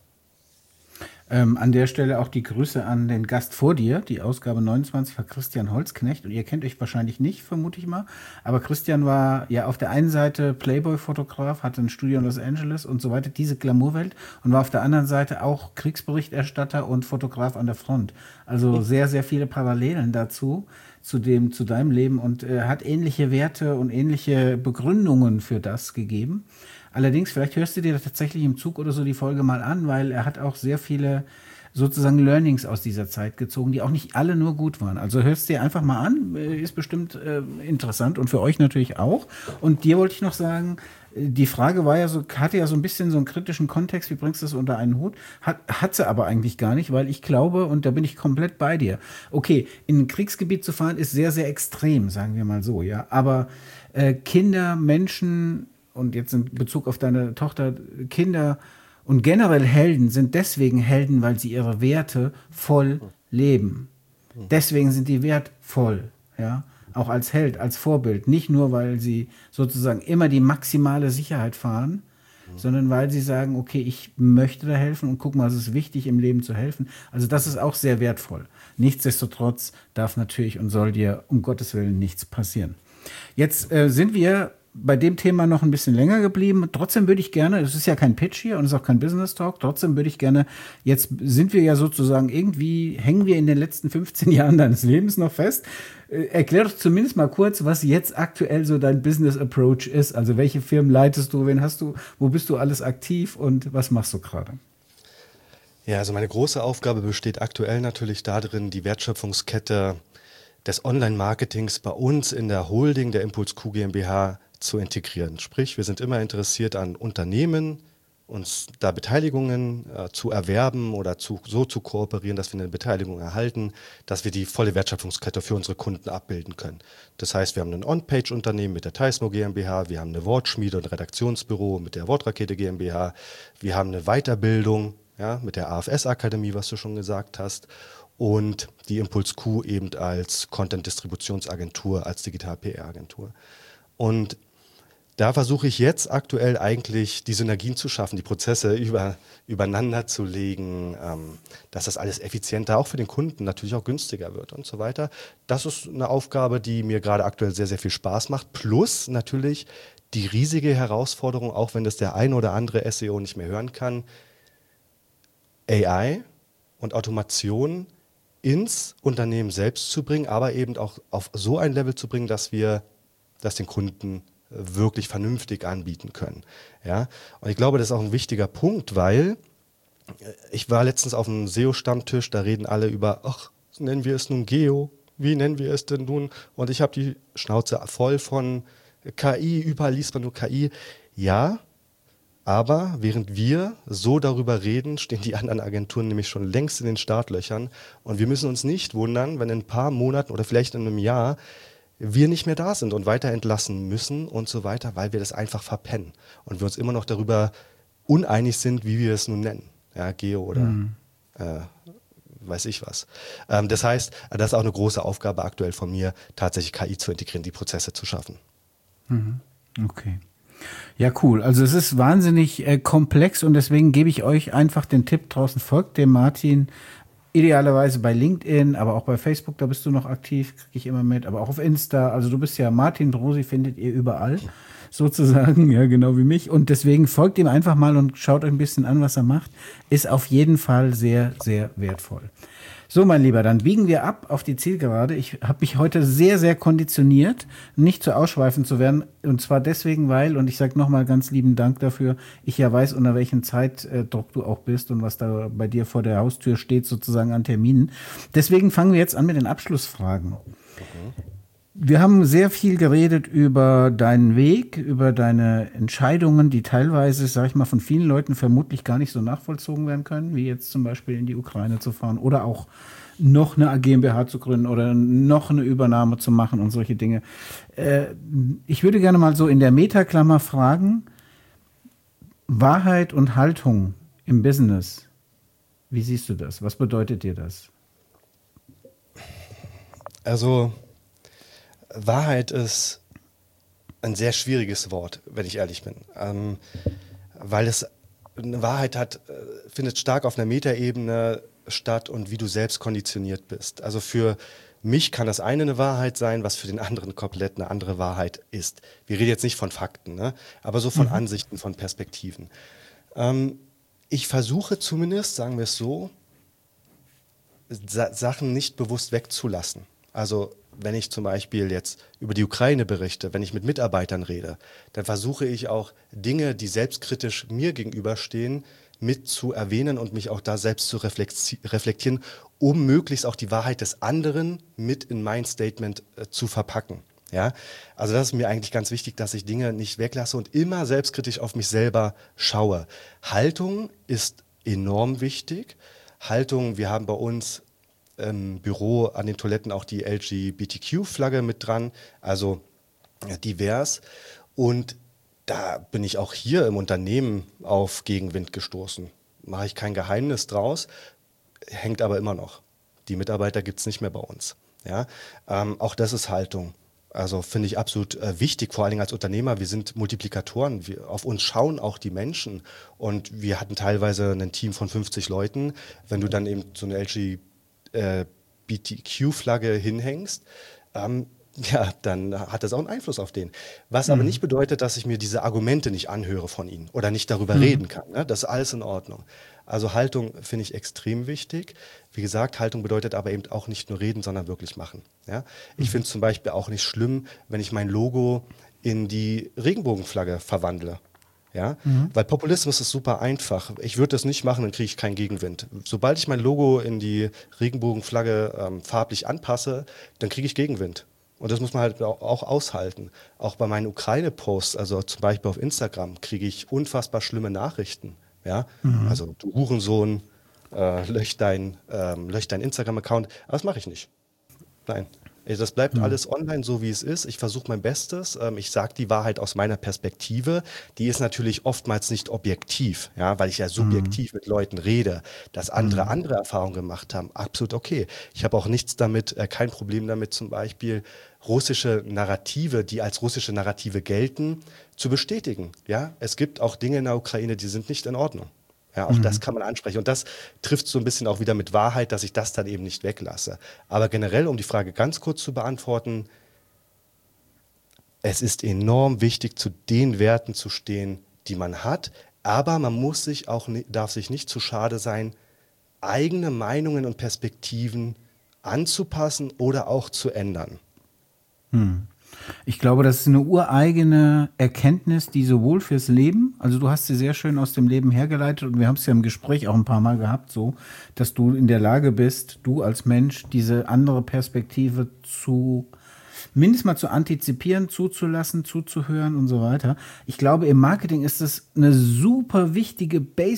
[SPEAKER 1] Ähm, an der Stelle auch die Grüße an den Gast vor dir. Die Ausgabe neunundzwanzig war Christian Holzknecht und ihr kennt euch wahrscheinlich nicht, vermute ich mal. Aber Christian war ja auf der einen Seite Playboy-Fotograf, hatte ein Studio in Los Angeles und so weiter, diese Glamourwelt, und war auf der anderen Seite auch Kriegsberichterstatter und Fotograf an der Front. Also sehr, sehr viele Parallelen dazu, zu dem, zu deinem Leben, und äh, hat ähnliche Werte und ähnliche Begründungen für das gegeben. Allerdings, vielleicht hörst du dir tatsächlich im Zug oder so die Folge mal an, weil er hat auch sehr viele sozusagen Learnings aus dieser Zeit gezogen, die auch nicht alle nur gut waren. Also hörst dir einfach mal an, ist bestimmt äh, interessant und für euch natürlich auch. Und dir wollte ich noch sagen, die Frage war ja so, hatte ja so ein bisschen so einen kritischen Kontext, wie bringst du das unter einen Hut? Hat, hat sie aber eigentlich gar nicht, weil ich glaube, und da bin ich komplett bei dir, okay, in ein Kriegsgebiet zu fahren ist sehr, sehr extrem, sagen wir mal so, ja. Aber äh, Kinder, Menschen, und jetzt in Bezug auf deine Tochter, Kinder und generell Helden sind deswegen Helden, weil sie ihre Werte voll leben. Deswegen sind die wertvoll, ja, auch als Held, als Vorbild. Nicht nur, weil sie sozusagen immer die maximale Sicherheit fahren, mhm. sondern weil sie sagen, okay, ich möchte da helfen und guck mal, es ist wichtig, im Leben zu helfen. Also das ist auch sehr wertvoll. Nichtsdestotrotz darf natürlich und soll dir um Gottes Willen nichts passieren. Jetzt äh, sind wir bei dem Thema noch ein bisschen länger geblieben. Trotzdem würde ich gerne, es ist ja kein Pitch hier und es ist auch kein Business Talk, trotzdem würde ich gerne, jetzt sind wir ja sozusagen irgendwie, hängen wir in den letzten fünfzehn Jahren deines Lebens noch fest. Äh, erklär doch zumindest mal kurz, was jetzt aktuell so dein Business Approach ist. Also welche Firmen leitest du, wen hast du, wo bist du alles aktiv und was machst du gerade?
[SPEAKER 2] Ja, also meine große Aufgabe besteht aktuell natürlich darin, die Wertschöpfungskette des Online-Marketings bei uns in der Holding der ImpulsQ GmbH zu integrieren. Sprich, wir sind immer interessiert an Unternehmen, uns da Beteiligungen äh, zu erwerben oder zu, so zu kooperieren, dass wir eine Beteiligung erhalten, dass wir die volle Wertschöpfungskette für unsere Kunden abbilden können. Das heißt, wir haben ein On-Page-Unternehmen mit der Taismo GmbH, wir haben eine Wortschmiede und Redaktionsbüro mit der Wortrakete GmbH, wir haben eine Weiterbildung, ja, mit der A F S-Akademie, was du schon gesagt hast, und die ImpulsQ eben als Content-Distributionsagentur, als Digital-P R-Agentur. Und da versuche ich jetzt aktuell eigentlich die Synergien zu schaffen, die Prozesse über, übereinander zu legen, ähm, dass das alles effizienter auch für den Kunden natürlich auch günstiger wird und so weiter. Das ist eine Aufgabe, die mir gerade aktuell sehr, sehr viel Spaß macht. Plus natürlich die riesige Herausforderung, auch wenn das der eine oder andere S E O nicht mehr hören kann, A I und Automation ins Unternehmen selbst zu bringen, aber eben auch auf so ein Level zu bringen, dass wir das den Kunden wirklich vernünftig anbieten können. Ja? Und ich glaube, das ist auch ein wichtiger Punkt, weil ich war letztens auf einem S E O-Stammtisch, da reden alle über, ach, nennen wir es nun Geo, wie nennen wir es denn nun? Und ich habe die Schnauze voll von K I, überall liest man nur K I. Ja, aber während wir so darüber reden, stehen die anderen Agenturen nämlich schon längst in den Startlöchern. Und wir müssen uns nicht wundern, wenn in ein paar Monaten oder vielleicht in einem Jahr wir nicht mehr da sind und weiter entlassen müssen und so weiter, weil wir das einfach verpennen. Und wir uns immer noch darüber uneinig sind, wie wir es nun nennen. Ja, Geo oder mhm. äh, weiß ich was. Ähm, das heißt, das ist auch eine große Aufgabe aktuell von mir, tatsächlich K I zu integrieren, die Prozesse zu schaffen.
[SPEAKER 1] Mhm. Okay. Ja, cool. Also es ist wahnsinnig äh, komplex und deswegen gebe ich euch einfach den Tipp draußen, folgt dem Martin, idealerweise bei LinkedIn, aber auch bei Facebook, da bist du noch aktiv, kriege ich immer mit, aber auch auf Insta. Also du bist ja Martin Brosi, findet ihr überall sozusagen, ja, genau wie mich. Und deswegen folgt ihm einfach mal und schaut euch ein bisschen an, was er macht. Ist auf jeden Fall sehr, sehr wertvoll. So, mein Lieber, dann biegen wir ab auf die Zielgerade. Ich habe mich heute sehr, sehr konditioniert, nicht zu ausschweifend zu werden. Und zwar deswegen, weil, und ich sage nochmal ganz lieben Dank dafür, ich ja weiß, unter welchem Zeitdruck du auch bist und was da bei dir vor der Haustür steht, sozusagen an Terminen. Deswegen fangen wir jetzt an mit den Abschlussfragen. Okay. Wir haben sehr viel geredet über deinen Weg, über deine Entscheidungen, die teilweise, sag ich mal, von vielen Leuten vermutlich gar nicht so nachvollzogen werden können, wie jetzt zum Beispiel in die Ukraine zu fahren oder auch noch eine GmbH zu gründen oder noch eine Übernahme zu machen und solche Dinge. Äh, ich würde gerne mal so in der Metaklammer fragen, Wahrheit und Haltung im Business, wie siehst du das? Was bedeutet dir das?
[SPEAKER 2] Also Wahrheit ist ein sehr schwieriges Wort, wenn ich ehrlich bin, ähm, weil es eine Wahrheit hat, äh, findet stark auf einer Metaebene statt und wie du selbst konditioniert bist. Also für mich kann das eine eine Wahrheit sein, was für den anderen komplett eine andere Wahrheit ist. Wir reden jetzt nicht von Fakten, ne? Aber so von mhm. Ansichten, von Perspektiven. Ähm, ich versuche zumindest, sagen wir es so, Sa- Sachen nicht bewusst wegzulassen. Also wenn ich zum Beispiel jetzt über die Ukraine berichte, wenn ich mit Mitarbeitern rede, dann versuche ich auch Dinge, die selbstkritisch mir gegenüberstehen, mit zu erwähnen und mich auch da selbst zu reflektieren, um möglichst auch die Wahrheit des anderen mit in mein Statement äh, zu verpacken. Ja? Also das ist mir eigentlich ganz wichtig, dass ich Dinge nicht weglasse und immer selbstkritisch auf mich selber schaue. Haltung ist enorm wichtig. Haltung, wir haben bei uns im Büro an den Toiletten auch die L G B T Q-Flagge mit dran, also divers. Und da bin ich auch hier im Unternehmen auf Gegenwind gestoßen. Mache ich kein Geheimnis draus, hängt aber immer noch. Die Mitarbeiter gibt es nicht mehr bei uns. Ja? Ähm, auch das ist Haltung. Also finde ich absolut äh, wichtig, vor allen Dingen als Unternehmer. Wir sind Multiplikatoren. Wir, auf uns schauen auch die Menschen. Und wir hatten teilweise ein Team von fünfzig Leuten. Wenn du dann eben so eine L G B T Q-Flagge hinhängst, ähm, ja, dann hat das auch einen Einfluss auf den. Was mhm. aber nicht bedeutet, dass ich mir diese Argumente nicht anhöre von ihnen oder nicht darüber mhm. reden kann. Ne? Das ist alles in Ordnung. Also Haltung finde ich extrem wichtig. Wie gesagt, Haltung bedeutet aber eben auch nicht nur reden, sondern wirklich machen. Ja? Ich mhm. finde es zum Beispiel auch nicht schlimm, wenn ich mein Logo in die Regenbogenflagge verwandle. Ja, mhm. weil Populismus ist super einfach. Ich würde das nicht machen, dann kriege ich keinen Gegenwind. Sobald ich mein Logo in die Regenbogenflagge ähm, farblich anpasse, dann kriege ich Gegenwind. Und das muss man halt auch aushalten. Auch bei meinen Ukraine-Posts, also zum Beispiel auf Instagram, kriege ich unfassbar schlimme Nachrichten. Ja, mhm. also du Hurensohn, äh, lösch dein, ähm, lösch dein Instagram-Account. Aber das mache ich nicht. Nein. Das bleibt mhm. alles online, so wie es ist. Ich versuche mein Bestes. Ich sage die Wahrheit aus meiner Perspektive. Die ist natürlich oftmals nicht objektiv, ja, weil ich ja subjektiv mhm. mit Leuten rede. Dass andere mhm. andere Erfahrungen gemacht haben, absolut okay. Ich habe auch nichts damit, äh, kein Problem damit, zum Beispiel russische Narrative, die als russische Narrative gelten, zu bestätigen. Ja, es gibt auch Dinge in der Ukraine, die sind nicht in Ordnung. Ja, auch mhm. das kann man ansprechen. Und das trifft so ein bisschen auch wieder mit Wahrheit, dass ich das dann eben nicht weglasse. Aber generell, um die Frage ganz kurz zu beantworten, es ist enorm wichtig, zu den Werten zu stehen, die man hat. Aber man muss sich auch, darf sich nicht zu schade sein, eigene Meinungen und Perspektiven anzupassen oder auch zu ändern.
[SPEAKER 1] Hm. Ich glaube, das ist eine ureigene Erkenntnis, die sowohl fürs Leben, also du hast sie sehr schön aus dem Leben hergeleitet und wir haben es ja im Gespräch auch ein paar Mal gehabt, so, dass du in der Lage bist, du als Mensch diese andere Perspektive zu, mindestens mal zu antizipieren, zuzulassen, zuzuhören und so weiter. Ich glaube, im Marketing ist es eine super wichtige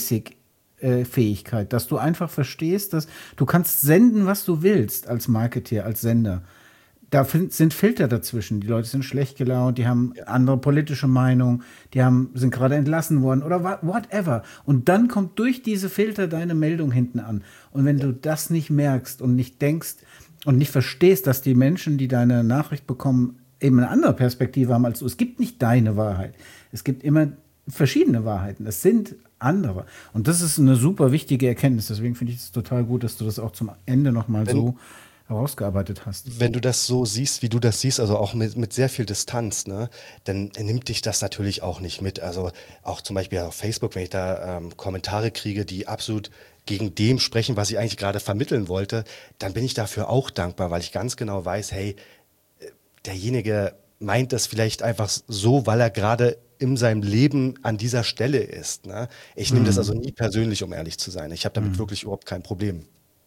[SPEAKER 1] Basic-Fähigkeit, dass du einfach verstehst, dass du kannst senden, was du willst als Marketeer, als Sender. Da sind Filter dazwischen. Die Leute sind schlecht gelaunt, die haben andere politische Meinungen, die haben, sind gerade entlassen worden oder whatever. Und dann kommt durch diese Filter deine Meldung hinten an. Und wenn du das nicht merkst und nicht denkst und nicht verstehst, dass die Menschen, die deine Nachricht bekommen, eben eine andere Perspektive haben als du. Es gibt nicht deine Wahrheit. Es gibt immer verschiedene Wahrheiten. Es sind andere. Und das ist eine super wichtige Erkenntnis. Deswegen finde ich es total gut, dass du das auch zum Ende nochmal so herausgearbeitet hast.
[SPEAKER 2] Wenn du das so siehst, wie du das siehst, also auch mit, mit sehr viel Distanz, ne, dann nimmt dich das natürlich auch nicht mit. Also auch zum Beispiel auf Facebook, wenn ich da ähm, Kommentare kriege, die absolut gegen dem sprechen, was ich eigentlich gerade vermitteln wollte, dann bin ich dafür auch dankbar, weil ich ganz genau weiß, hey, derjenige meint das vielleicht einfach so, weil er gerade in seinem Leben an dieser Stelle ist. Ne? Ich nehme mhm. das also nie persönlich, um ehrlich zu sein. Ich habe damit mhm. wirklich überhaupt kein Problem.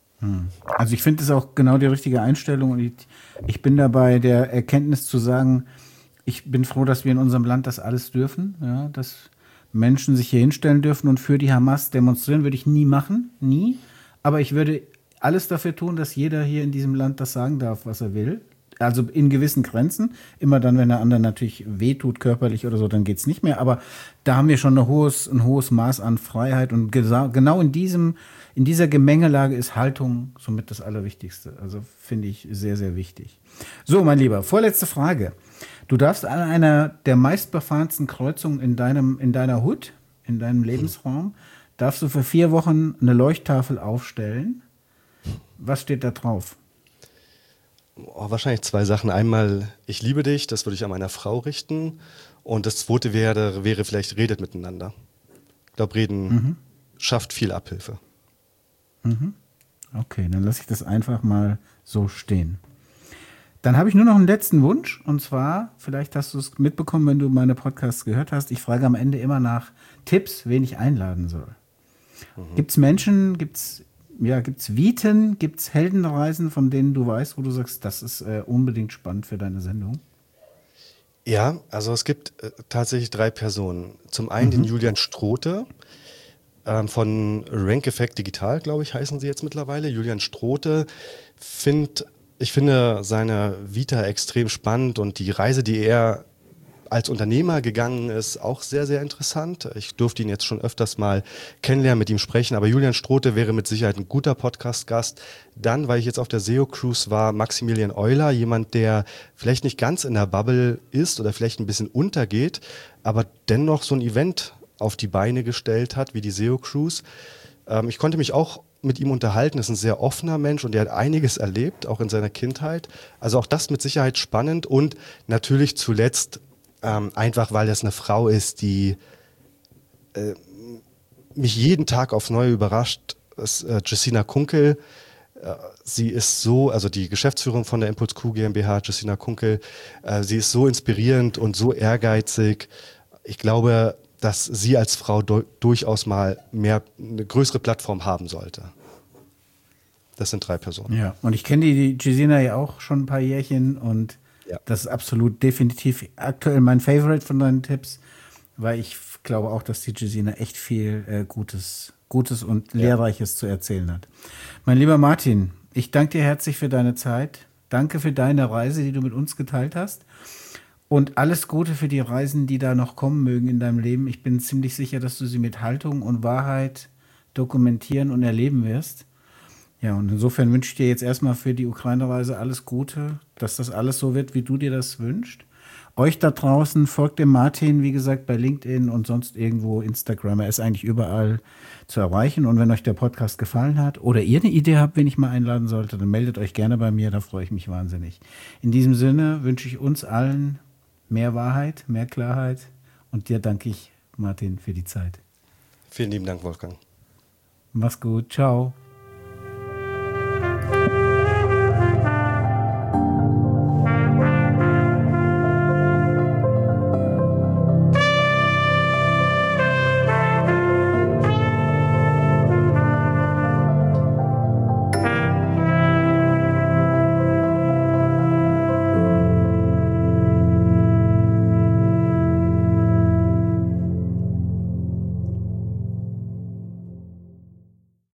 [SPEAKER 1] Also ich finde es auch genau die richtige Einstellung und ich, ich bin dabei der Erkenntnis zu sagen, ich bin froh, dass wir in unserem Land das alles dürfen, ja, dass Menschen sich hier hinstellen dürfen und für die Hamas demonstrieren, würde ich nie machen, nie, aber ich würde alles dafür tun, dass jeder hier in diesem Land das sagen darf, was er will, also in gewissen Grenzen, immer dann, wenn der andere natürlich wehtut, körperlich oder so, dann geht's nicht mehr, aber da haben wir schon ein hohes, ein hohes Maß an Freiheit und gesa- genau in diesem In dieser Gemengelage ist Haltung somit das Allerwichtigste. Also finde ich sehr, sehr wichtig. So, mein Lieber, vorletzte Frage. Du darfst an einer der meistbefahrensten Kreuzungen in deinem, in deiner Hut, in deinem Lebensraum, darfst du für vier Wochen eine Leuchttafel aufstellen. Was steht da drauf?
[SPEAKER 2] Oh, wahrscheinlich zwei Sachen. Einmal, ich liebe dich, das würde ich an meiner Frau richten. Und das zweite wäre, wäre vielleicht, redet miteinander. Ich glaube, reden mhm. schafft viel Abhilfe.
[SPEAKER 1] Okay, dann lasse ich das einfach mal so stehen. Dann habe ich nur noch einen letzten Wunsch und zwar, vielleicht hast du es mitbekommen, wenn du meine Podcasts gehört hast, ich frage am Ende immer nach Tipps, wen ich einladen soll. Mhm. Gibt es Menschen, gibt es ja, gibt's Viten, gibt es Heldenreisen, von denen du weißt, wo du sagst, das ist äh, unbedingt spannend für deine Sendung?
[SPEAKER 2] Ja, also es gibt äh, tatsächlich drei Personen. Zum einen mhm. den Julian Strote, von Rank Effect Digital, glaube ich, heißen sie jetzt mittlerweile. Julian Strote, find, ich finde seine Vita extrem spannend und die Reise, die er als Unternehmer gegangen ist, auch sehr, sehr interessant. Ich durfte ihn jetzt schon öfters mal kennenlernen, mit ihm sprechen, aber Julian Strote wäre mit Sicherheit ein guter Podcast-Gast. Dann, weil ich jetzt auf der S E O-Cruise war, Maximilian Euler, jemand, der vielleicht nicht ganz in der Bubble ist oder vielleicht ein bisschen untergeht, aber dennoch so ein Event auf die Beine gestellt hat, wie die S E O-Cruise. Ähm, ich konnte mich auch mit ihm unterhalten, ist ein sehr offener Mensch und der hat einiges erlebt, auch in seiner Kindheit. Also auch das mit Sicherheit spannend und natürlich zuletzt ähm, einfach, weil das eine Frau ist, die äh, mich jeden Tag aufs Neue überrascht, ist äh, Jessina Kunkel. Äh, sie ist so, also die Geschäftsführung von der Impuls Q GmbH, Jessina Kunkel, äh, sie ist so inspirierend und so ehrgeizig. Ich glaube, dass sie als Frau do- durchaus mal mehr, eine größere Plattform haben sollte. Das sind drei Personen.
[SPEAKER 1] Ja, und ich kenne die, die Jessina ja auch schon ein paar Jährchen und
[SPEAKER 2] ja.
[SPEAKER 1] das ist absolut definitiv aktuell mein Favorite von deinen Tipps, weil ich glaube auch, dass die Jessina echt viel äh, Gutes, Gutes und Lehrreiches ja. zu erzählen hat. Mein lieber Martin, ich danke dir herzlich für deine Zeit. Danke für deine Reise, die du mit uns geteilt hast. Und alles Gute für die Reisen, die da noch kommen mögen in deinem Leben. Ich bin ziemlich sicher, dass du sie mit Haltung und Wahrheit dokumentieren und erleben wirst. Ja, und insofern wünsche ich dir jetzt erstmal für die Ukraine-Reise alles Gute, dass das alles so wird, wie du dir das wünschst. Euch da draußen folgt dem Martin, wie gesagt, bei LinkedIn und sonst irgendwo Instagram. Er ist eigentlich überall zu erreichen. Und wenn euch der Podcast gefallen hat oder ihr eine Idee habt, wen ich mal einladen sollte, dann meldet euch gerne bei mir, da freue ich mich wahnsinnig. In diesem Sinne wünsche ich uns allen mehr Wahrheit, mehr Klarheit und dir danke ich, Martin, für die Zeit.
[SPEAKER 2] Vielen lieben Dank, Wolfgang.
[SPEAKER 1] Mach's gut, ciao.